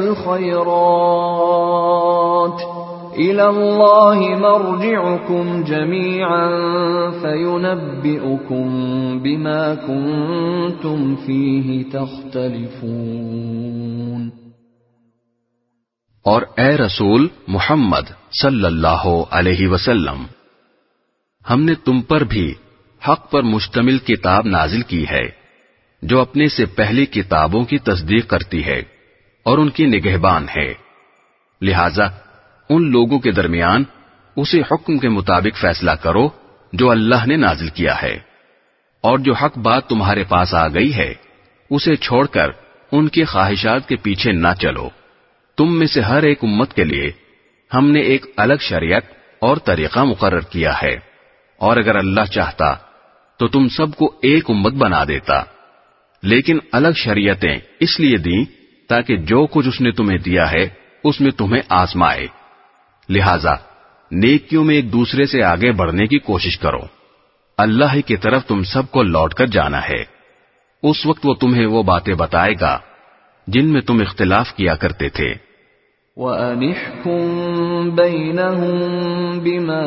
Speaker 1: الخيرات إلى الله مرجعكم جميعا فينبئكم بما كنتم فيه تختلفون۔
Speaker 2: اور اے رسول محمد صلی اللہ علیہ وسلم، ہم نے تم پر بھی حق پر مشتمل کتاب نازل کی ہے جو اپنے سے پہلی کتابوں کی تصدیق کرتی ہے اور ان کی نگہبان ہے، لہذا ان لوگوں کے درمیان اسی حکم کے مطابق فیصلہ کرو جو اللہ نے نازل کیا ہے، اور جو حق بات تمہارے پاس آ گئی ہے اسے چھوڑ کر ان کی خواہشات کے پیچھے نہ چلو۔ تم میں سے ہر ایک امت کے لیے ہم نے ایک الگ شریعت اور طریقہ مقرر کیا ہے، اور اگر اللہ چاہتا تو تم سب کو ایک امت بنا دیتا، لیکن الگ شریعتیں اس لیے دیں تاکہ جو کچھ اس نے تمہیں دیا ہے اس میں تمہیں آزمائے، لہذا نیکیوں میں ایک دوسرے سے آگے بڑھنے کی کوشش کرو۔ اللہ ہی کی طرف تم سب کو لوٹ کر جانا ہے، اس وقت وہ تمہیں وہ باتیں بتائے گا جن میں تم اختلاف کیا کرتے تھے۔
Speaker 1: وَأَنِحْكُمْ بَيْنَهُمْ بِمَا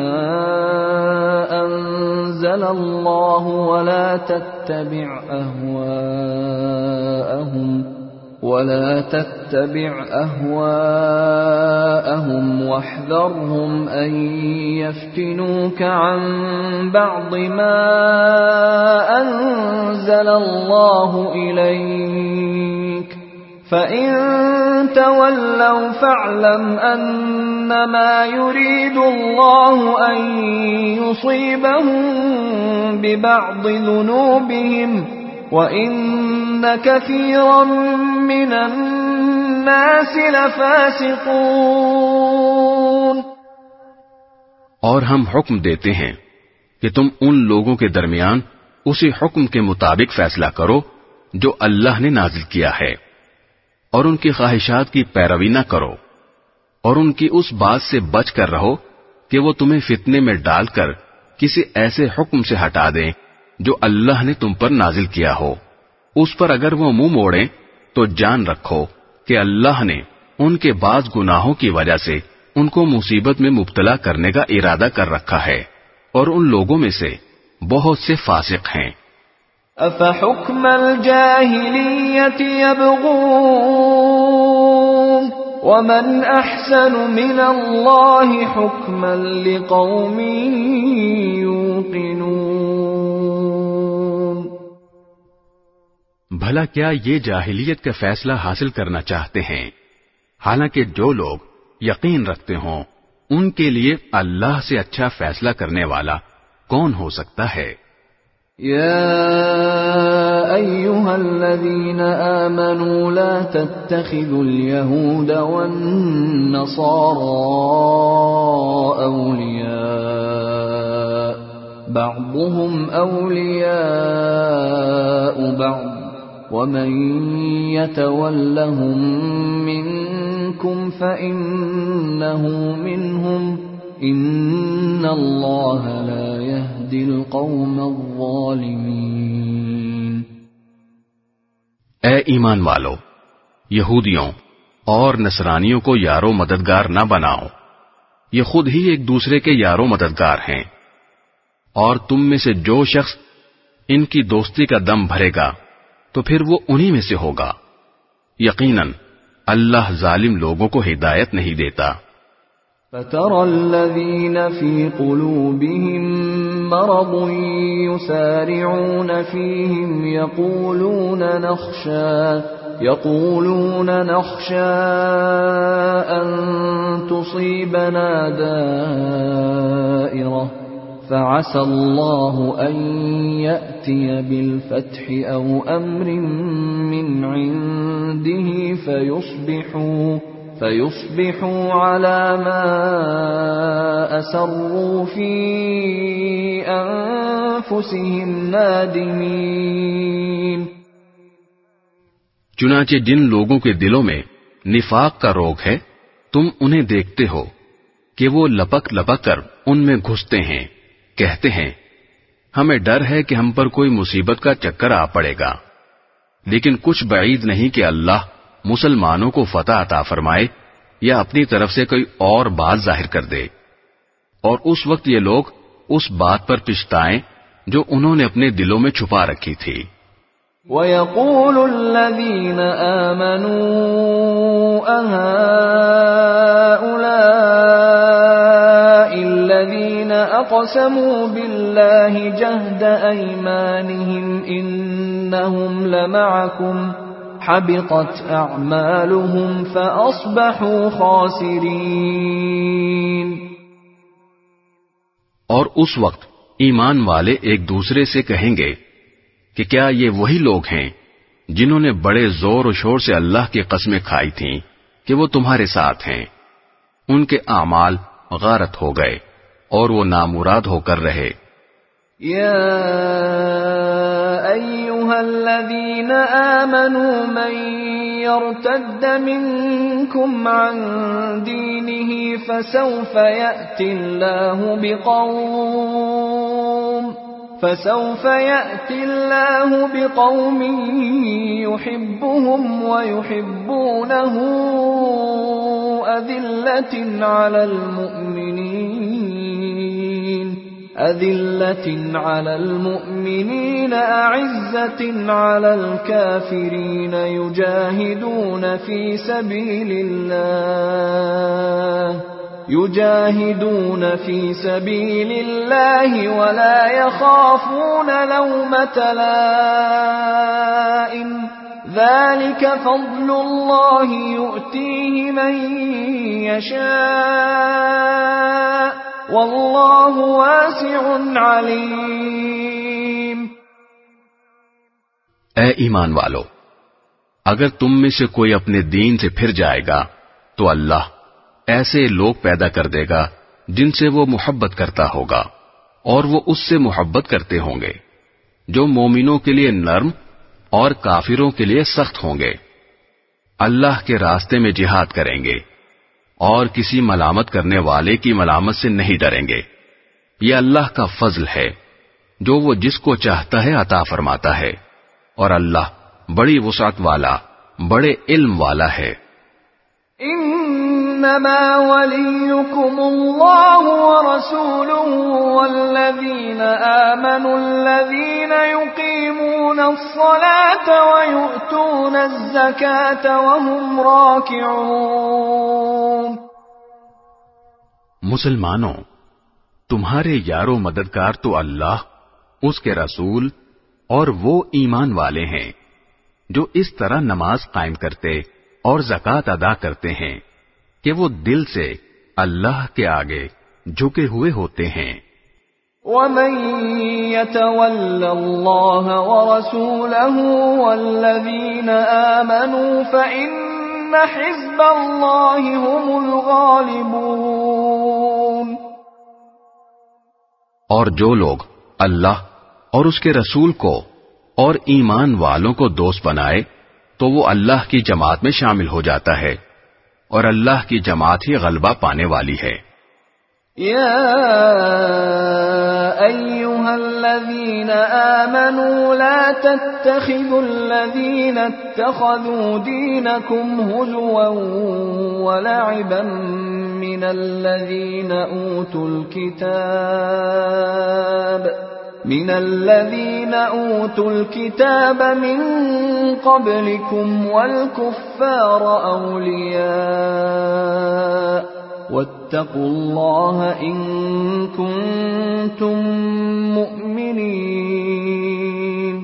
Speaker 1: أَنزَلَ اللَّهُ وَلَا تَتَّبِعْ أَهْوَاءَهُمْ وَاحْذَرْهُمْ أَن يَفْتِنُوكَ عَن بَعْضِ مَا أَنزَلَ اللَّهُ إِلَيْكَ فَإِن تَوَلَّوْا فَاعْلَمْ أَنَّمَا يُرِيدُ اللَّهُ أَن يُصِيبَهُم بِبَعْضِ ذُنُوبِهِمْ وَإِنَّ كَثِيرًا مِّنَ النَّاسِ لَفَاسِقُونَ۔
Speaker 2: اور ہم حکم دیتے ہیں کہ تم ان لوگوں کے درمیان اسی حکم کے مطابق فیصلہ کرو جو اللہ نے نازل کیا ہے، اور ان کی خواہشات کی پیروی نہ کرو، اور ان کی اس بات سے بچ کر رہو کہ وہ تمہیں فتنے میں ڈال کر کسی ایسے حکم سے ہٹا دیں جو اللہ نے تم پر نازل کیا ہو۔ اس پر اگر وہ منہ موڑیں تو جان رکھو کہ اللہ نے ان کے بعض گناہوں کی وجہ سے ان کو مصیبت میں مبتلا کرنے کا ارادہ کر رکھا ہے، اور ان لوگوں میں سے بہت سے فاسق ہیں۔
Speaker 1: أَفَحُكْمَ الْجَاهِلِيَّةِ يَبْغُونَ وَمَنْ أَحْسَنُ مِنَ اللَّهِ حُكْمًا لِقَوْمٍ يُوقِنُونَ۔
Speaker 2: بھلا کیا یہ جاہلیت کا فیصلہ حاصل کرنا چاہتے ہیں، حالانکہ جو لوگ یقین رکھتے ہوں ان کے لیے اللہ سے اچھا فیصلہ کرنے والا کون ہو سکتا ہے؟
Speaker 1: يا أيها الذين آمنوا لا تتخذوا اليهود والنصارى أولياء بعضهم أولياء بعض ومن يتولهم منكم فإنه منهم ان اللہ لا يهدی القوم الظالمین۔
Speaker 2: اے ایمان والو، یہودیوں اور نصرانیوں کو یارو مددگار نہ بناؤ، یہ خود ہی ایک دوسرے کے یارو مددگار ہیں، اور تم میں سے جو شخص ان کی دوستی کا دم بھرے گا تو پھر وہ انہی میں سے ہوگا۔ یقیناً اللہ ظالم لوگوں کو ہدایت نہیں دیتا۔
Speaker 1: فَتَرَى الَّذِينَ فِي قُلُوبِهِم مَّرَضٌ يُسَارِعُونَ فِيهِمْ يَقُولُونَ نَخْشَىٰ أَن تُصِيبَنَا دَائِرَةٌ فعسى الله أن يأتي بالفتح أو أمر من عنده فيصبحوا على ما أسروا في أنفسهم نادمين.
Speaker 2: چنانچہ جن لوگوں کے دلوں میں نفاق کا روگ ہے تم انہیں دیکھتے ہو کہ وہ لپک کر ان میں گھستے ہیں، کہتے ہیں ہمیں ڈر ہے کہ ہم پر کوئی مصیبت کا چکر آ پڑے گا، لیکن کچھ بعید نہیں کہ اللہ مسلمانوں کو فتح عطا فرمائے یا اپنی طرف سے کوئی اور بات ظاہر کر دے، اور اس وقت یہ لوگ اس بات پر پچھتائیں جو انہوں نے اپنے دلوں میں چھپا رکھی تھی.
Speaker 1: وَيَقُولُ الَّذِينَ آمَنُوا أَهَؤُلَاءِ الَّذِينَ أَقْسَمُوا بِاللَّهِ جَهْدَ أَيْمَانِهِمْ إِنَّهُمْ لَمَعَكُمْ حَبِطَتْ أَعْمَالُهُمْ فَأَصْبَحُوا خَاسِرِينَ.
Speaker 2: اور اس وقت ایمان والے ایک دوسرے سے کہیں گے کہ کیا یہ وہی لوگ ہیں جنہوں نے بڑے زور و شور سے اللہ کی قسمیں کھائی تھیں کہ وہ تمہارے ساتھ ہیں؟ ان کے اعمال غارت ہو گئے اور وہ نامراد ہو کر رہے.
Speaker 1: یا ایھا الذین آمنوا من یرتد منکم عن دینہ فسوف یأتی اللہ بقوم يحبهم ويحبونه أذلة على المؤمنين أعزة على الكافرين يجاهدون في سبيل الله ولا يخافون لومة لائم ذلك فضل الله يؤتيه من يشاء والله واسع عليم.
Speaker 2: اے ایمان والو، اگر تم میں سے کوئی اپنے دین سے پھر جائے گا تو اللہ ایسے لوگ پیدا کر دے گا جن سے وہ محبت کرتا ہوگا اور وہ اس سے محبت کرتے ہوں گے، جو مومنوں کے لیے نرم اور کافروں کے لیے سخت ہوں گے. اللہ کے راستے میں جہاد کریں گے اور کسی ملامت کرنے والے کی ملامت سے نہیں ڈریں گے. یہ اللہ کا فضل ہے جو وہ جس کو چاہتا ہے عطا فرماتا ہے، اور اللہ بڑی وسعت والا، بڑے علم والا ہے.
Speaker 1: انما وليكم الله ورسوله والذين آمنوا الذين يقيمون الصلاة ويؤتون الزكاة وهم راكعون.
Speaker 2: مسلمانوں، تمہارے یار و مددگار تو اللہ، اس کے رسول اور وہ ایمان والے ہیں جو اس طرح نماز قائم کرتے اور زکوٰۃ ادا کرتے ہیں کہ وہ دل سے اللہ کے آگے جھکے ہوئے ہوتے ہیں.
Speaker 1: وَمَن يَتَوَلَّ اللَّهَ وَرَسُولَهُ وَالَّذِينَ آمَنُوا فَإِنَّ حِزْبَ اللَّهِ هُمُ الْغَالِبُونَ.
Speaker 2: اور جو لوگ اللہ اور اس کے رسول کو اور ایمان والوں کو دوست بنائے تو وہ اللہ کی جماعت میں شامل ہو جاتا ہے، اور اللہ کی جماعت ہی غلبہ پانے والی ہے.
Speaker 1: یا ایھا الذین آمنوا لا تتخذوا الذین اتخذوا دینکم ہزوا ولعبا من الذین اوتوا الكتاب من قبلكم والكفار اولیاء واتقوا الله ان كنتم مؤمنین.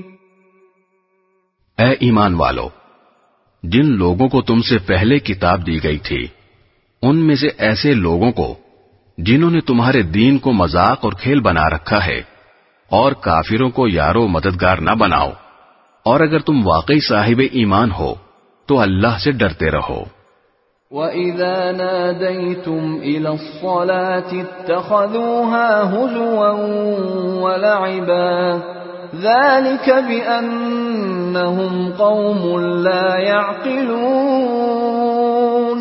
Speaker 2: اے ایمان والو، جن لوگوں کو تم سے پہلے کتاب دی گئی تھی ان میں سے ایسے لوگوں کو جنہوں نے تمہارے دین کو مذاق اور کھیل بنا رکھا ہے، اور کافروں کو یارو مددگار نہ بناؤ، اور اگر تم واقعی صاحب ایمان ہو تو اللہ سے ڈرتے رہو۔
Speaker 1: وَإِذَا نَادَيْتُمْ إِلَى الصَّلَاةِ اتَّخَذُوهَا هُزُوًا وَلَعِبًا ذَلِكَ بِأَنَّهُمْ قَوْمٌ لَا يَعْقِلُونَ۔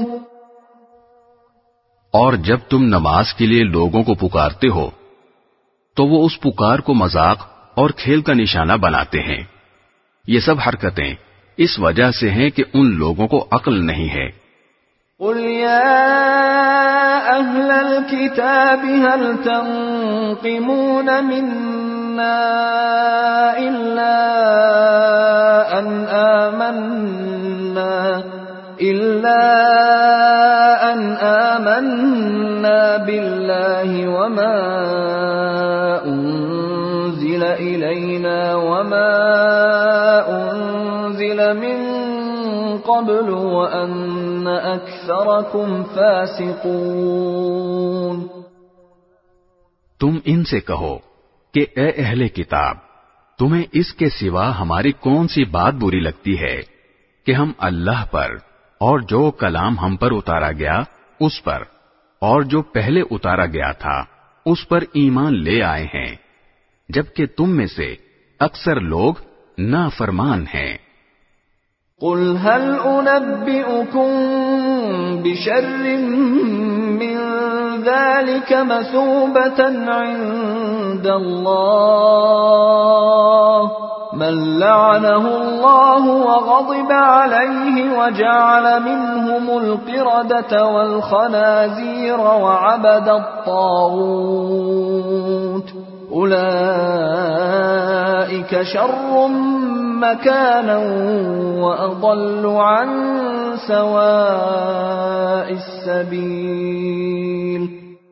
Speaker 2: اور جب تم نماز کے لیے لوگوں کو پکارتے ہو تو وہ اس پکار کو مذاق اور کھیل کا نشانہ بناتے ہیں۔ یہ سب حرکتیں اس وجہ سے ہیں کہ ان لوگوں کو عقل نہیں ہے۔
Speaker 1: قُلْ يَا أَهْلَ الْكِتَابِ هَلْ تَنقِمُونَ مِنَّا إِلَّا أَنْ آمَنَّا بِاللَّهِ وَمَا أُنزِلَ إِلَيْنَا وَمَا أُنزِلَ مِن قَبْلُ وَأَنَّ أَكْثَرَكُمْ فَاسِقُونَ۔
Speaker 2: تم ان سے کہو کہ اے اہل کتاب، تمہیں اس کے سوا ہماری کون سی بات بری لگتی ہے کہ ہم اللہ پر اور جو کلام ہم پر اتارا گیا اس پر اور جو پہلے اتارا گیا تھا اس پر ایمان لے آئے ہیں، جبکہ تم میں سے اکثر لوگ نافرمان ہیں۔
Speaker 1: قُلْ هَلْ أُنَبِّئُكُم بِشَرٍّ مِّن ذَلِكَ مَثُوبَةً عِندَ اللَّهِ مَن لَّعَنَهُ اللَّهُ وَغَضِبَ عَلَيْهِ وَجَعَلَ مِنْهُمُ الْقِرَدَةَ وَالْخَنَازِيرَ وَعَبَدَ الطَّاغُوتَ أُولَئِكَ شَرٌّ مَّكَانًا وَأَضَلُّ عَن سَوَاءِ السَّبِيلِ۔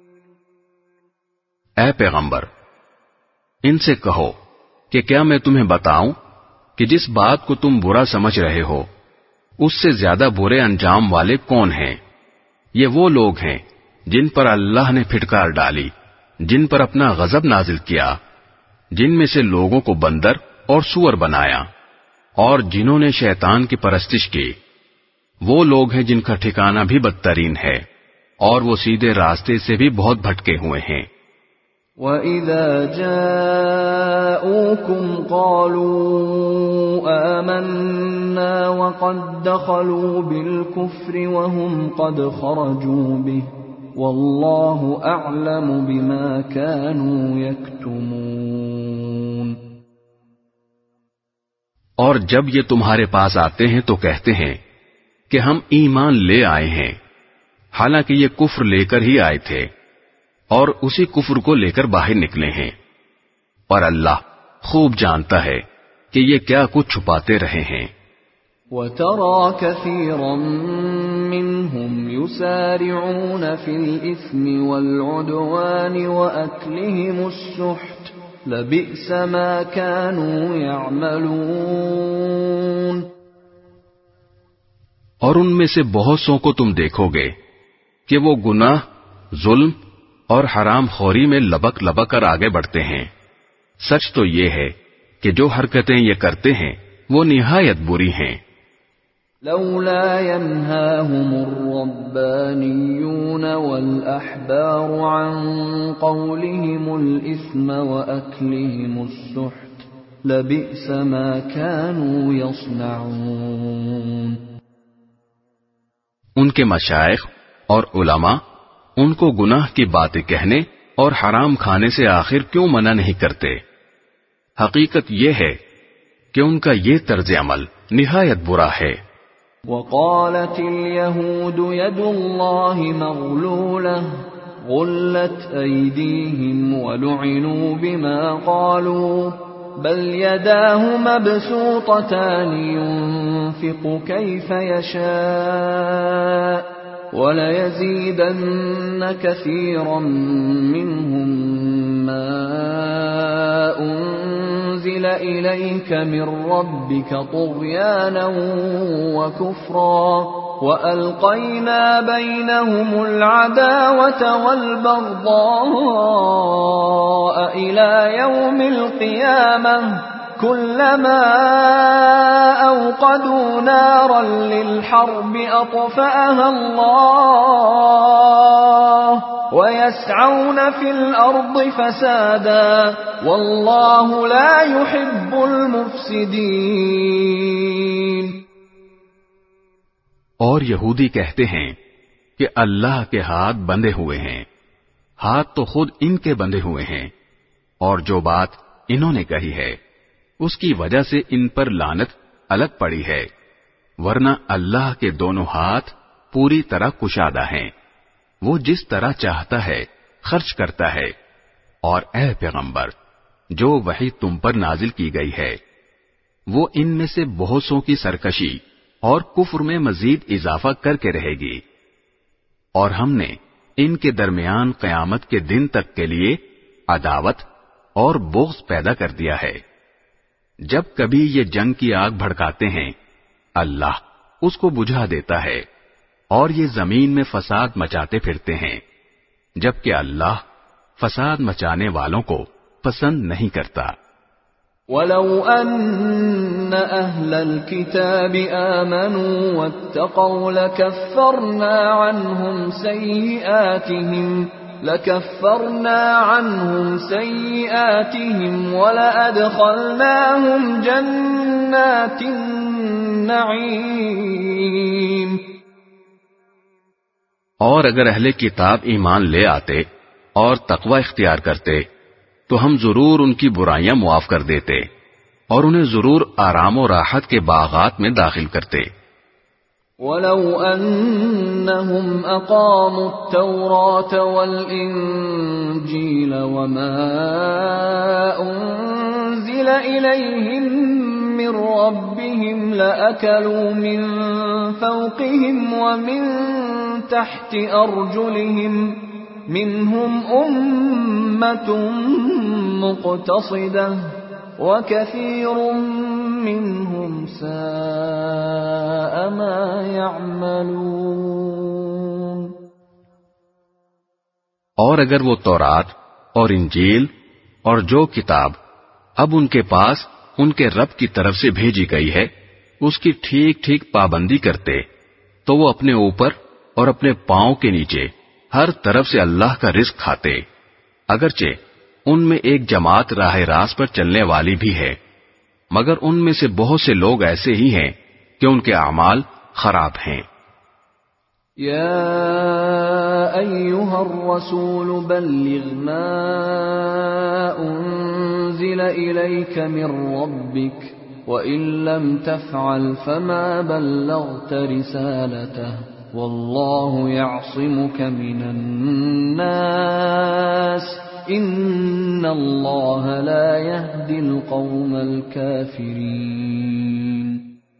Speaker 2: اے پیغمبر، ان سے کہو کہ کیا میں تمہیں بتاؤں کہ جس بات کو تم برا سمجھ رہے ہو اس سے زیادہ برے انجام والے کون ہیں؟ یہ وہ لوگ ہیں جن پر اللہ نے پھٹکار ڈالی، جن پر اپنا غضب نازل کیا، جن میں سے لوگوں کو بندر اور سور بنایا، اور جنہوں نے شیطان کی پرستش کی۔ وہ لوگ ہیں جن کا ٹھکانہ بھی بدترین ہے، اور وہ سیدھے راستے سے بھی بہت بھٹکے ہوئے ہیں۔
Speaker 1: وَإِذَا جَاءُوكُمْ قَالُوا آمَنَّا وَقَدْ دَخَلُوا بِالْكُفْرِ وَهُمْ قَدْ خَرَجُوا بِهِ وَاللَّهُ أَعْلَمُ بِمَا كَانُوا يَكْتُمُونَ۔
Speaker 2: اور جب یہ تمہارے پاس آتے ہیں تو کہتے ہیں کہ ہم ایمان لے آئے ہیں، حالانکہ یہ کفر لے کر ہی آئے تھے اور اسی کفر کو لے کر باہر نکلے ہیں، اور اللہ خوب جانتا ہے کہ یہ کیا کچھ چھپاتے رہے ہیں۔
Speaker 1: وَتَرَى كَثِيرًا مِّنْهُمْ يُسَارِعُونَ فِي الْإِثْمِ وَالْعُدْوَانِ وَأَكْلِهِمُ السُّحْتَ لَبِئْسَ مَا كَانُوا يَعْمَلُونَ۔
Speaker 2: اور ان میں سے بہت سو کو تم دیکھو گے کہ وہ گناہ، ظلم اور حرام خوری میں لبک لبک کر آگے بڑھتے ہیں۔ سچ تو یہ ہے کہ جو حرکتیں یہ کرتے ہیں وہ نہایت بری ہیں۔
Speaker 1: لولا ينهاهم الربانيون والأحبار عن قولهم الإثم وأكلهم السحت لبئس ما كانوا يصنعون۔
Speaker 2: ان کے مشائخ اور علماء ان کو گناہ کی باتیں کہنے اور حرام کھانے سے آخر کیوں منع نہیں کرتے؟ حقیقت یہ ہے کہ ان کا یہ طرز عمل نہایت برا ہے۔
Speaker 1: وقالت اليهود يد الله مغلولة غلت أيديهم ولعنوا بما قالوا بل يداه مبسوطتان ينفق كيف يشاء وليزيدن كثيرا منهم ما أنزل إليك من ربك طغيانا وكفرا وَأَلْقَيْنَا بَيْنَهُمُ الْعَدَاوَةَ وَالْبَغْضَاءَ إِلَى يَوْمِ الْقِيَامَةِ كُلَّمَا أَوْقَدُوا نَارًا لِلْحَرْبِ أَطْفَأَهَا اللَّهُ وَيَسْعَوْنَ فِي الْأَرْضِ فَسَادًا وَاللَّهُ لَا يُحِبُّ الْمُفْسِدِينَ۔
Speaker 2: اور یہودی کہتے ہیں کہ اللہ کے ہاتھ بندھے ہوئے ہیں، ہاتھ تو خود ان کے بندھے ہوئے ہیں، اور جو بات انہوں نے کہی ہے اس کی وجہ سے ان پر لعنت الگ پڑی ہے، ورنہ اللہ کے دونوں ہاتھ پوری طرح کشادہ ہیں، وہ جس طرح چاہتا ہے خرچ کرتا ہے۔ اور اے پیغمبر، جو وحی تم پر نازل کی گئی ہے وہ ان میں سے بہت سو کی سرکشی اور کفر میں مزید اضافہ کر کے رہے گی، اور ہم نے ان کے درمیان قیامت کے دن تک کے لیے عداوت اور بغض پیدا کر دیا ہے۔ جب کبھی یہ جنگ کی آگ بھڑکاتے ہیں اللہ اس کو بجھا دیتا ہے، اور یہ زمین میں فساد مچاتے پھرتے ہیں، جبکہ اللہ فساد مچانے والوں کو پسند نہیں کرتا۔
Speaker 1: وَلَوْ أَنَّ أَهْلَ الْكِتَابِ آمَنُوا وَاتَّقَوْا لَكَفَّرْنَا عَنْهُمْ سَيِّئَاتِهِمْ وَلَأَدْخَلْنَاهُمْ جَنَّاتِ النَّعِيمِ۔
Speaker 2: اور اگر اہل کتاب ایمان لے آتے اور تقوی اختیار کرتے تو ہم ضرور ان کی برائیاں معاف کر دیتے اور انہیں ضرور آرام و راحت کے باغات میں داخل کرتے۔
Speaker 1: وَلَوْ أَنَّهُمْ أَقَامُوا التَّوْرَاةَ وَالْإِنْجِيلَ وَمَا أُنْزِلَ إِلَيْهِمْ مِنْ رَبِّهِمْ لَأَكَلُوا مِنْ فَوْقِهِمْ وَمِنْ تَحْتِ أَرْجُلِهِمْ مِنْهُمْ أُمَّةٌ مُقْتَصِدَةٌ وَكَثِيرٌ مِّنْهُمْ سَاءَ مَا يَعْمَلُونَ۔
Speaker 2: اور اگر وہ تورات اور انجیل اور جو کتاب اب ان کے پاس ان کے رب کی طرف سے بھیجی گئی ہے اس کی ٹھیک ٹھیک پابندی کرتے تو وہ اپنے اوپر اور اپنے پاؤں کے نیچے ہر طرف سے اللہ کا رزق کھاتے، اگرچہ ان میں ایک جماعت راہ راست پر چلنے والی بھی ہے، مگر ان میں سے بہت سے لوگ ایسے ہی ہیں کہ ان کے اعمال خراب ہیں۔
Speaker 1: یا ایھا الرسول بلغ ما انزل الیک من ربک وَإِن لَّمْ تَفْعَلْ فَمَا بَلَّغْتَ رِسَالَتَهُ وَاللَّهُ يَعْصِمُكَ مِنَ النَّاسِ إِنَّ اللَّهَ لَا يَهْدِي الْقَوْمَ الْكَافِرِينَ۔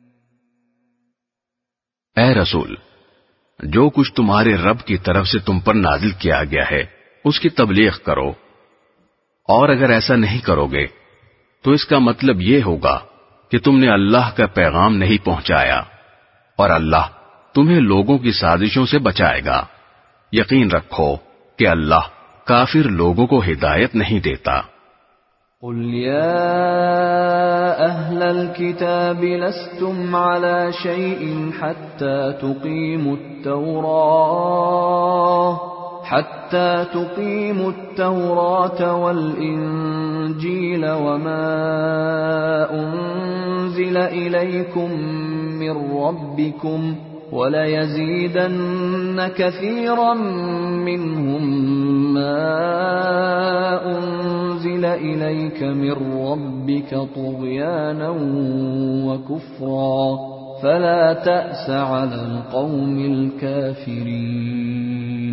Speaker 2: اے رسول، جو کچھ تمہارے رب کی طرف سے تم پر نازل کیا گیا ہے اس کی تبلیغ کرو، اور اگر ایسا نہیں کرو گے تو اس کا مطلب یہ ہوگا کہ تم نے اللہ کا پیغام نہیں پہنچایا، اور اللہ تمہیں لوگوں کی سازشوں سے بچائے گا۔ یقین رکھو کہ اللہ کافر لوگوں کو ہدایت نہیں دیتا۔
Speaker 1: قل يا أهل الكتاب لستم على شيء حتى تقيموا التوراة والإنجيل وما أنزل إليكم من ربكم وَلَيَزِيدَنَّ كَثِيرًا مِّنْهُمْ مَا أُنزِلَ إِلَيْكَ مِن رَّبِّكَ طُغْيَانًا وَكُفْرًا فَلَا تَأْسَ عَلَى الْقَوْمِ الْكَافِرِينَ۔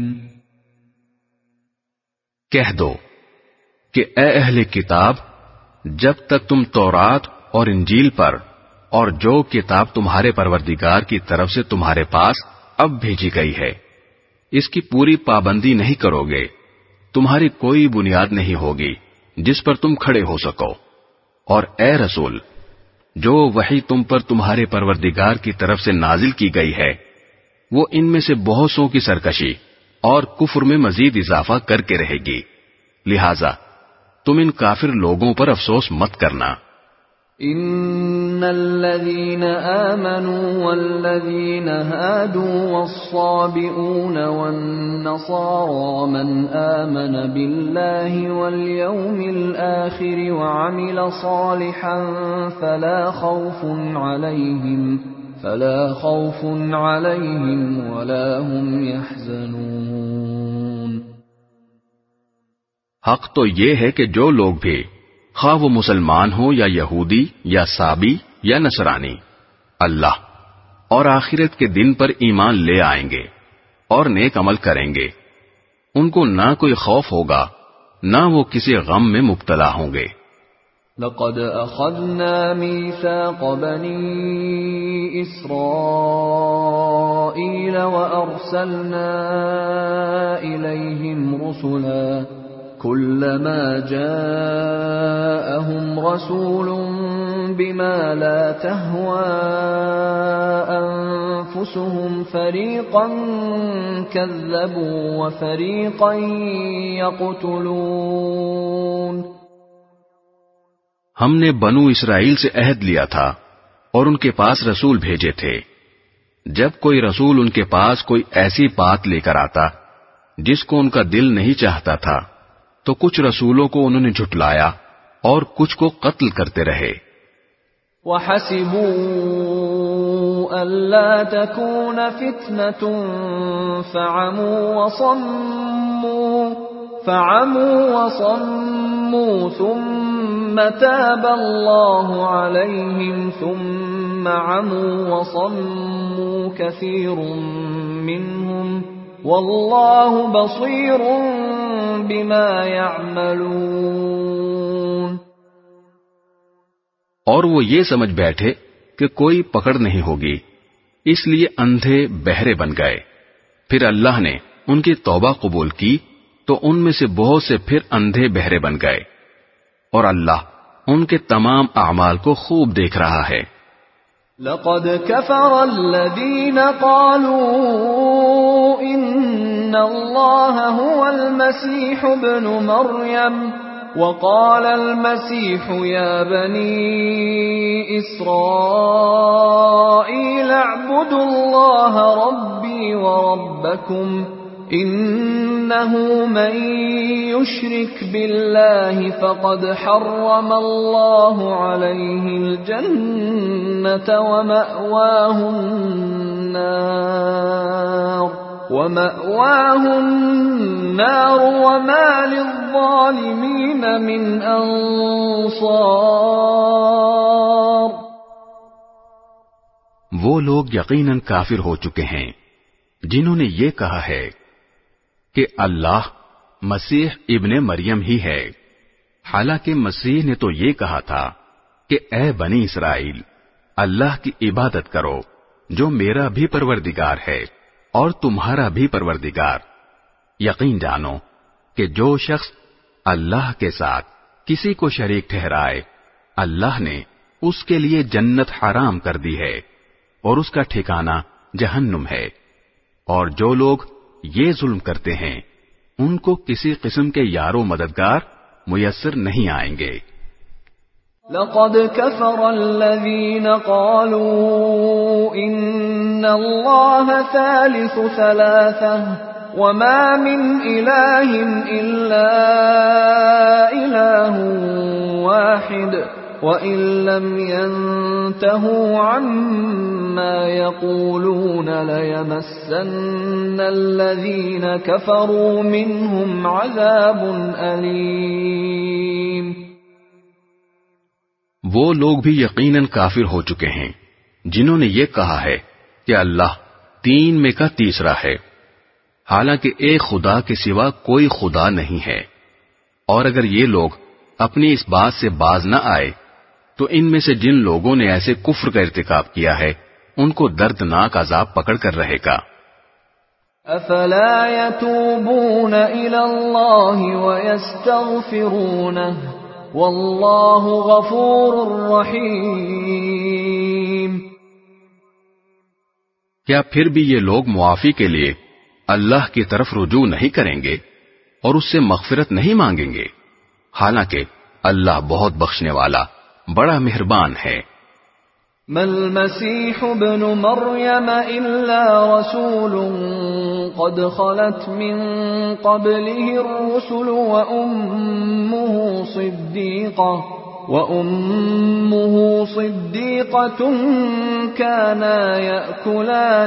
Speaker 2: کہہ دو کہ اے اہل کتاب، جب تک تم تورات اور انجیل پر اور جو کتاب تمہارے پروردگار کی طرف سے تمہارے پاس اب بھیجی گئی ہے اس کی پوری پابندی نہیں کرو گے، تمہاری کوئی بنیاد نہیں ہوگی جس پر تم کھڑے ہو سکو۔ اور اے رسول، جو وحی تم پر تمہارے پروردگار کی طرف سے نازل کی گئی ہے وہ ان میں سے بہت سو کی سرکشی اور کفر میں مزید اضافہ کر کے رہے گی، لہذا تم ان کافر لوگوں پر افسوس مت کرنا۔
Speaker 1: ان الذين آمنوا والذين هادوا والصابئون والنصارى من آمن بالله واليوم الآخر وعمل صالحا فلا خوف عليهم ولا هم يحزنون۔
Speaker 2: حق تو یہ ہے کہ جو لوگ بھی، خواہ وہ مسلمان ہو یا یہودی یا سابی یا نصرانی، اللہ اور آخرت کے دن پر ایمان لے آئیں گے اور نیک عمل کریں گے، ان کو نہ کوئی خوف ہوگا نہ وہ کسی غم میں مبتلا ہوں گے۔
Speaker 1: لقد اخذنا ميثاق بني اسرائيل وارسلنا اليهم رسلا كلما جاءهم رسول بما لا تهوى أنفسهم فريقا كذبوا وفريقا يقتلون۔
Speaker 2: ہم نے بنو اسرائیل سے عہد لیا تھا اور ان کے پاس رسول بھیجے تھے، جب کوئی رسول ان کے پاس کوئی ایسی بات لے کر آتا جس کو ان کا دل نہیں چاہتا تھا تو کچھ رسولوں کو انہوں نے جھٹلایا اور کچھ کو قتل کرتے رہے۔
Speaker 1: وَحَسِبُوا أَلَّا تَكُونَ فِتْنَةٌ فَعَمُوا وَصَمُّوا ثُمَّ تَابَ اللَّهُ عَلَيْهِمْ ثُمَّ عَمُوا وَصَمُّوا كَثِيرٌ مِّنْهُمْ وَاللَّهُ بَصِيرٌ بِمَا يَعْمَلُونَ۔
Speaker 2: اور وہ یہ سمجھ بیٹھے کہ کوئی پکڑ نہیں ہوگی، اس لیے اندھے بہرے بن گئے، پھر اللہ نے ان کی توبہ قبول کی تو ان میں سے بہت سے پھر اندھے بہرے بن گئے، اور اللہ ان کے تمام اعمال کو خوب دیکھ رہا ہے۔
Speaker 1: لقد كفر الذين قالوا ان الله هو المسيح ابن مريم وقال المسيح يا بني إسرائيل اعبدوا الله ربي وربكم إنه من يشرك بالله فقد حرم الله عليه الجنة ومأواه النار وما للظالمين من انصار۔
Speaker 2: وہ لوگ یقیناً کافر ہو چکے ہیں جنہوں نے یہ کہا ہے کہ اللہ مسیح ابن مریم ہی ہے، حالانکہ مسیح نے تو یہ کہا تھا کہ اے بنی اسرائیل، اللہ کی عبادت کرو جو میرا بھی پروردگار ہے اور تمہارا بھی پروردگار۔ یقین جانو کہ جو شخص اللہ کے ساتھ کسی کو شریک ٹھہرائے، اللہ نے اس کے لیے جنت حرام کر دی ہے اور اس کا ٹھکانہ جہنم ہے، اور جو لوگ یہ ظلم کرتے ہیں ان کو کسی قسم کے یار و مددگار میسر نہیں آئیں گے۔
Speaker 1: لقد كفر الذين قالوا ان الله ثالث ثلاثة وما من اله الا اله واحد وان لم ينتهوا عما يقولون ليمسن الذين كفروا منهم عذاب أليم۔
Speaker 2: وہ لوگ بھی یقیناً کافر ہو چکے ہیں جنہوں نے یہ کہا ہے کہ اللہ تین میں کا تیسرا ہے، حالانکہ ایک خدا کے سوا کوئی خدا نہیں ہے، اور اگر یہ لوگ اپنی اس بات سے باز نہ آئے تو ان میں سے جن لوگوں نے ایسے کفر کا ارتکاب کیا ہے ان کو دردناک عذاب پکڑ کر رہے گا۔
Speaker 1: افلا يتوبون الى الله ويستغفرونه والله غفور رحیم۔
Speaker 2: کیا پھر بھی یہ لوگ معافی کے لیے اللہ کی طرف رجوع نہیں کریں گے اور اس سے مغفرت نہیں مانگیں گے؟ حالانکہ اللہ بہت بخشنے والا بڑا مہربان ہے۔
Speaker 1: ما المسيح ابن مريم إلا رسول قد خلت من قبله الرسل وأمه صديقة كانا يأكلان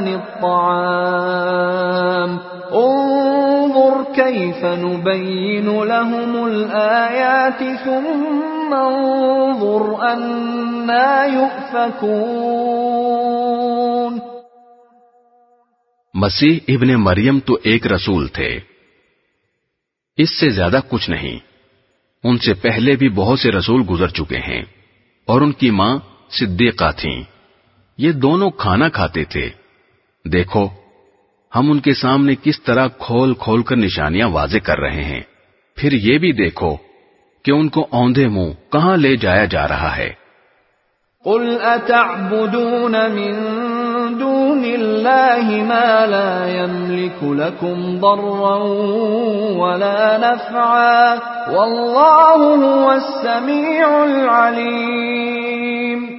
Speaker 1: الطعام انظر كيف نبين لهم الآيات ثم انظر أنا يؤفكون۔
Speaker 2: مسیح ابن مریم تو ایک رسول تھے، اس سے زیادہ کچھ نہیں۔ ان سے پہلے بھی بہت سے رسول گزر چکے ہیں اور ان کی ماں صدیقہ تھیں۔ یہ دونوں کھانا کھاتے تھے۔ دیکھو ہم ان کے سامنے کس طرح کھول کھول کر نشانیاں واضح کر رہے ہیں، پھر یہ بھی دیکھو کہ ان کو اوندھے منہ کہاں لے جایا جا رہا ہے۔
Speaker 1: قل اتعبدون من دون اللہ ما لا يملك لكم ضرا ولا نفعا واللہ هو السمیع العلیم۔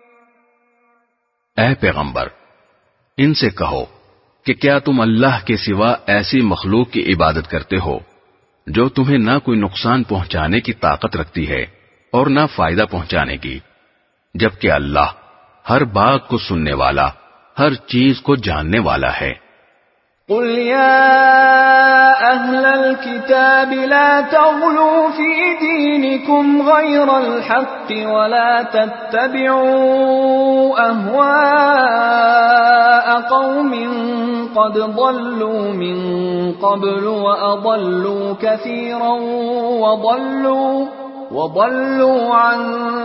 Speaker 2: اے پیغمبر، ان سے کہو کہ کیا تم اللہ کے سوا ایسی مخلوق کی عبادت کرتے ہو جو تمہیں نہ کوئی نقصان پہنچانے کی طاقت رکھتی ہے اور نہ فائدہ پہنچانے کی، جبکہ اللہ ہر بات کو سننے والا، ہر چیز کو جاننے والا ہے۔
Speaker 1: قل یا اہل الكتاب لا تغلوا فی دینکم غیر الحق ولا تتبعوا اہواء قوم قد ضلوا من قبل واضلوا كثيرا وضلوا عن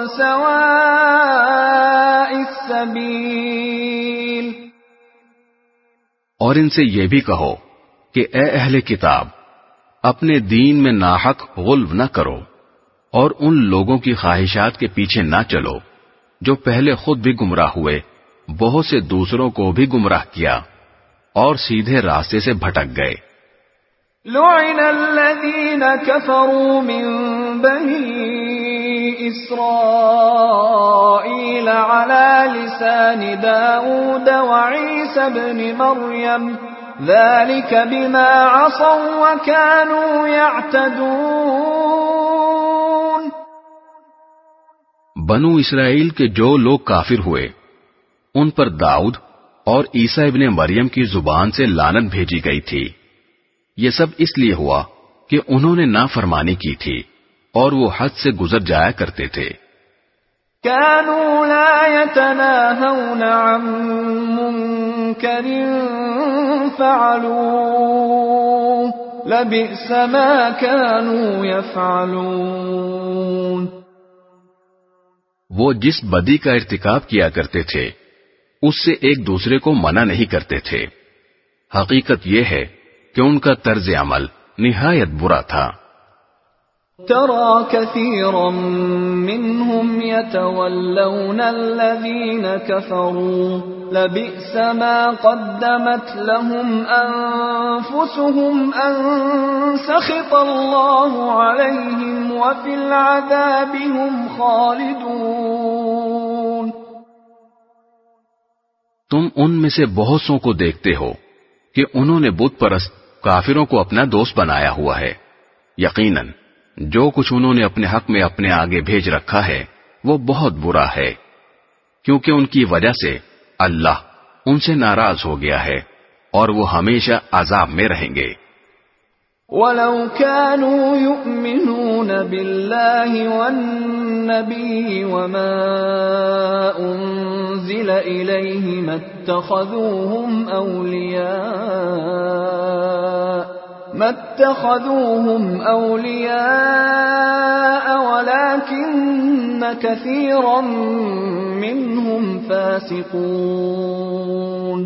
Speaker 1: سواء السبيل۔
Speaker 2: اور ان سے یہ بھی کہو کہ اے اہل کتاب، اپنے دین میں ناحق غلو نہ کرو اور ان لوگوں کی خواہشات کے پیچھے نہ چلو جو پہلے خود بھی گمراہ ہوئے، بہت سے دوسروں کو بھی گمراہ کیا اور سیدھے راستے سے بھٹک گئے۔
Speaker 1: لعن الذین کفروا من بنی اسرائیل علی لسان داود وعیسی ابن مریم ذلك بما عصوا وكانوا يعتدون۔
Speaker 2: بنو اسرائیل کے جو لوگ کافر ہوئے ان پر داؤد اور عیسیٰ ابن مریم کی زبان سے لعنت بھیجی گئی تھی۔ یہ سب اس لیے ہوا کہ انہوں نے نافرمانی کی تھی اور وہ حد سے گزر جایا کرتے تھے۔
Speaker 1: كانوا لا يتناهون عن منكر فعلوه لبئس ما كانوا يفعلون۔
Speaker 2: وہ جس بدی کا ارتکاب کیا کرتے تھے اس سے ایک دوسرے کو منع نہیں کرتے تھے، حقیقت یہ ہے کہ ان کا طرز عمل نہایت برا تھا۔
Speaker 1: ترى كثيرا منهم يتولون الذين كفروا لبئس ما قدمت لهم أنفسهم أن سخط الله عليهم وفي العذاب هم خالدون۔
Speaker 2: تم ان میں سے بہت سو کو دیکھتے ہو کہ انہوں نے بت پرست کافروں کو اپنا دوست بنایا ہوا ہے، یقیناً جو کچھ انہوں نے اپنے حق میں اپنے آگے بھیج رکھا ہے وہ بہت برا ہے، کیونکہ ان کی وجہ سے اللہ ان سے ناراض ہو گیا ہے اور وہ ہمیشہ عذاب میں رہیں گے۔
Speaker 1: وَلَوْ كَانُوا يُؤْمِنُونَ بِاللَّهِ وَالنَّبِيِّ وَمَا أُنزِلَ إِلَيْهِ مَا اتَّخَذُوهُمْ أَوْلِيَاءَ وَلَكِنَّ كَثِيرًا مِّنْهُمْ فَاسِقُونَ۔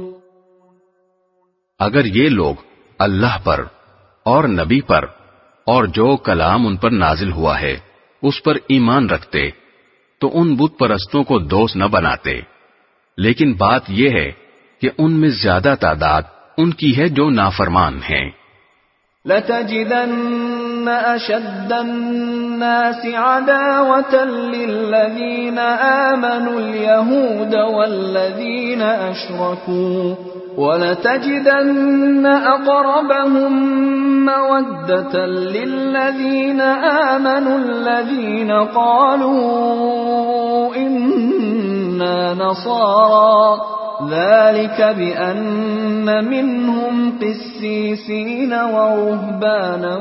Speaker 2: اگر یہ لوگ اللہ پر اور نبی پر اور جو کلام ان پر نازل ہوا ہے اس پر ایمان رکھتے تو ان بت پرستوں کو دوست نہ بناتے، لیکن بات یہ ہے کہ ان میں زیادہ تعداد ان کی ہے جو نافرمان ہیں۔
Speaker 1: لَتَجِدَنَّ أَشَدَّ النَّاسِ عَدَاوَةً لِّلَّذِينَ آمَنُوا الْيَهُودَ وَالَّذِينَ أَشْرَكُوا وَلَتَجِدَنَّ أَقْرَبَهُم مَّوَدَّةً لِّلَّذِينَ آمَنُوا الَّذِينَ قَالُوا إِنَّا نَصَارَىٰ ذَلِكَ بِأَنَّ مِنْهُمْ قِسِّيسِينَ وَرُهْبَانًا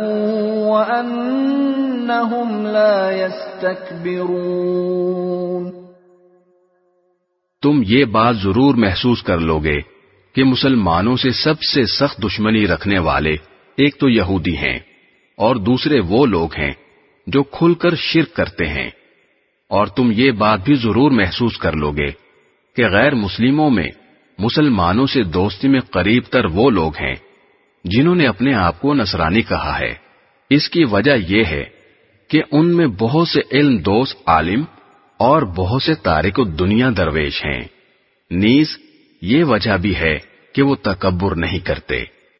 Speaker 1: وَأَنَّهُمْ لَا يَسْتَكْبِرُونَ۔
Speaker 2: تم یہ بات ضرور محسوس کر لوگے کہ مسلمانوں سے سب سے سخت دشمنی رکھنے والے ایک تو یہودی ہیں اور دوسرے وہ لوگ ہیں جو کھل کر شرک کرتے ہیں، اور تم یہ بات بھی ضرور محسوس کر لوگے کہ غیر مسلموں میں مسلمانوں سے دوستی میں قریب تر وہ لوگ ہیں جنہوں نے اپنے آپ کو نصرانی کہا ہے۔ اس کی وجہ یہ ہے کہ ان میں بہت سے علم دوست عالم اور بہت سے تارک الدنیا درویش ہیں، نیز یہ وجہ بھی ہے کہ وہ تکبر نہیں کرتے۔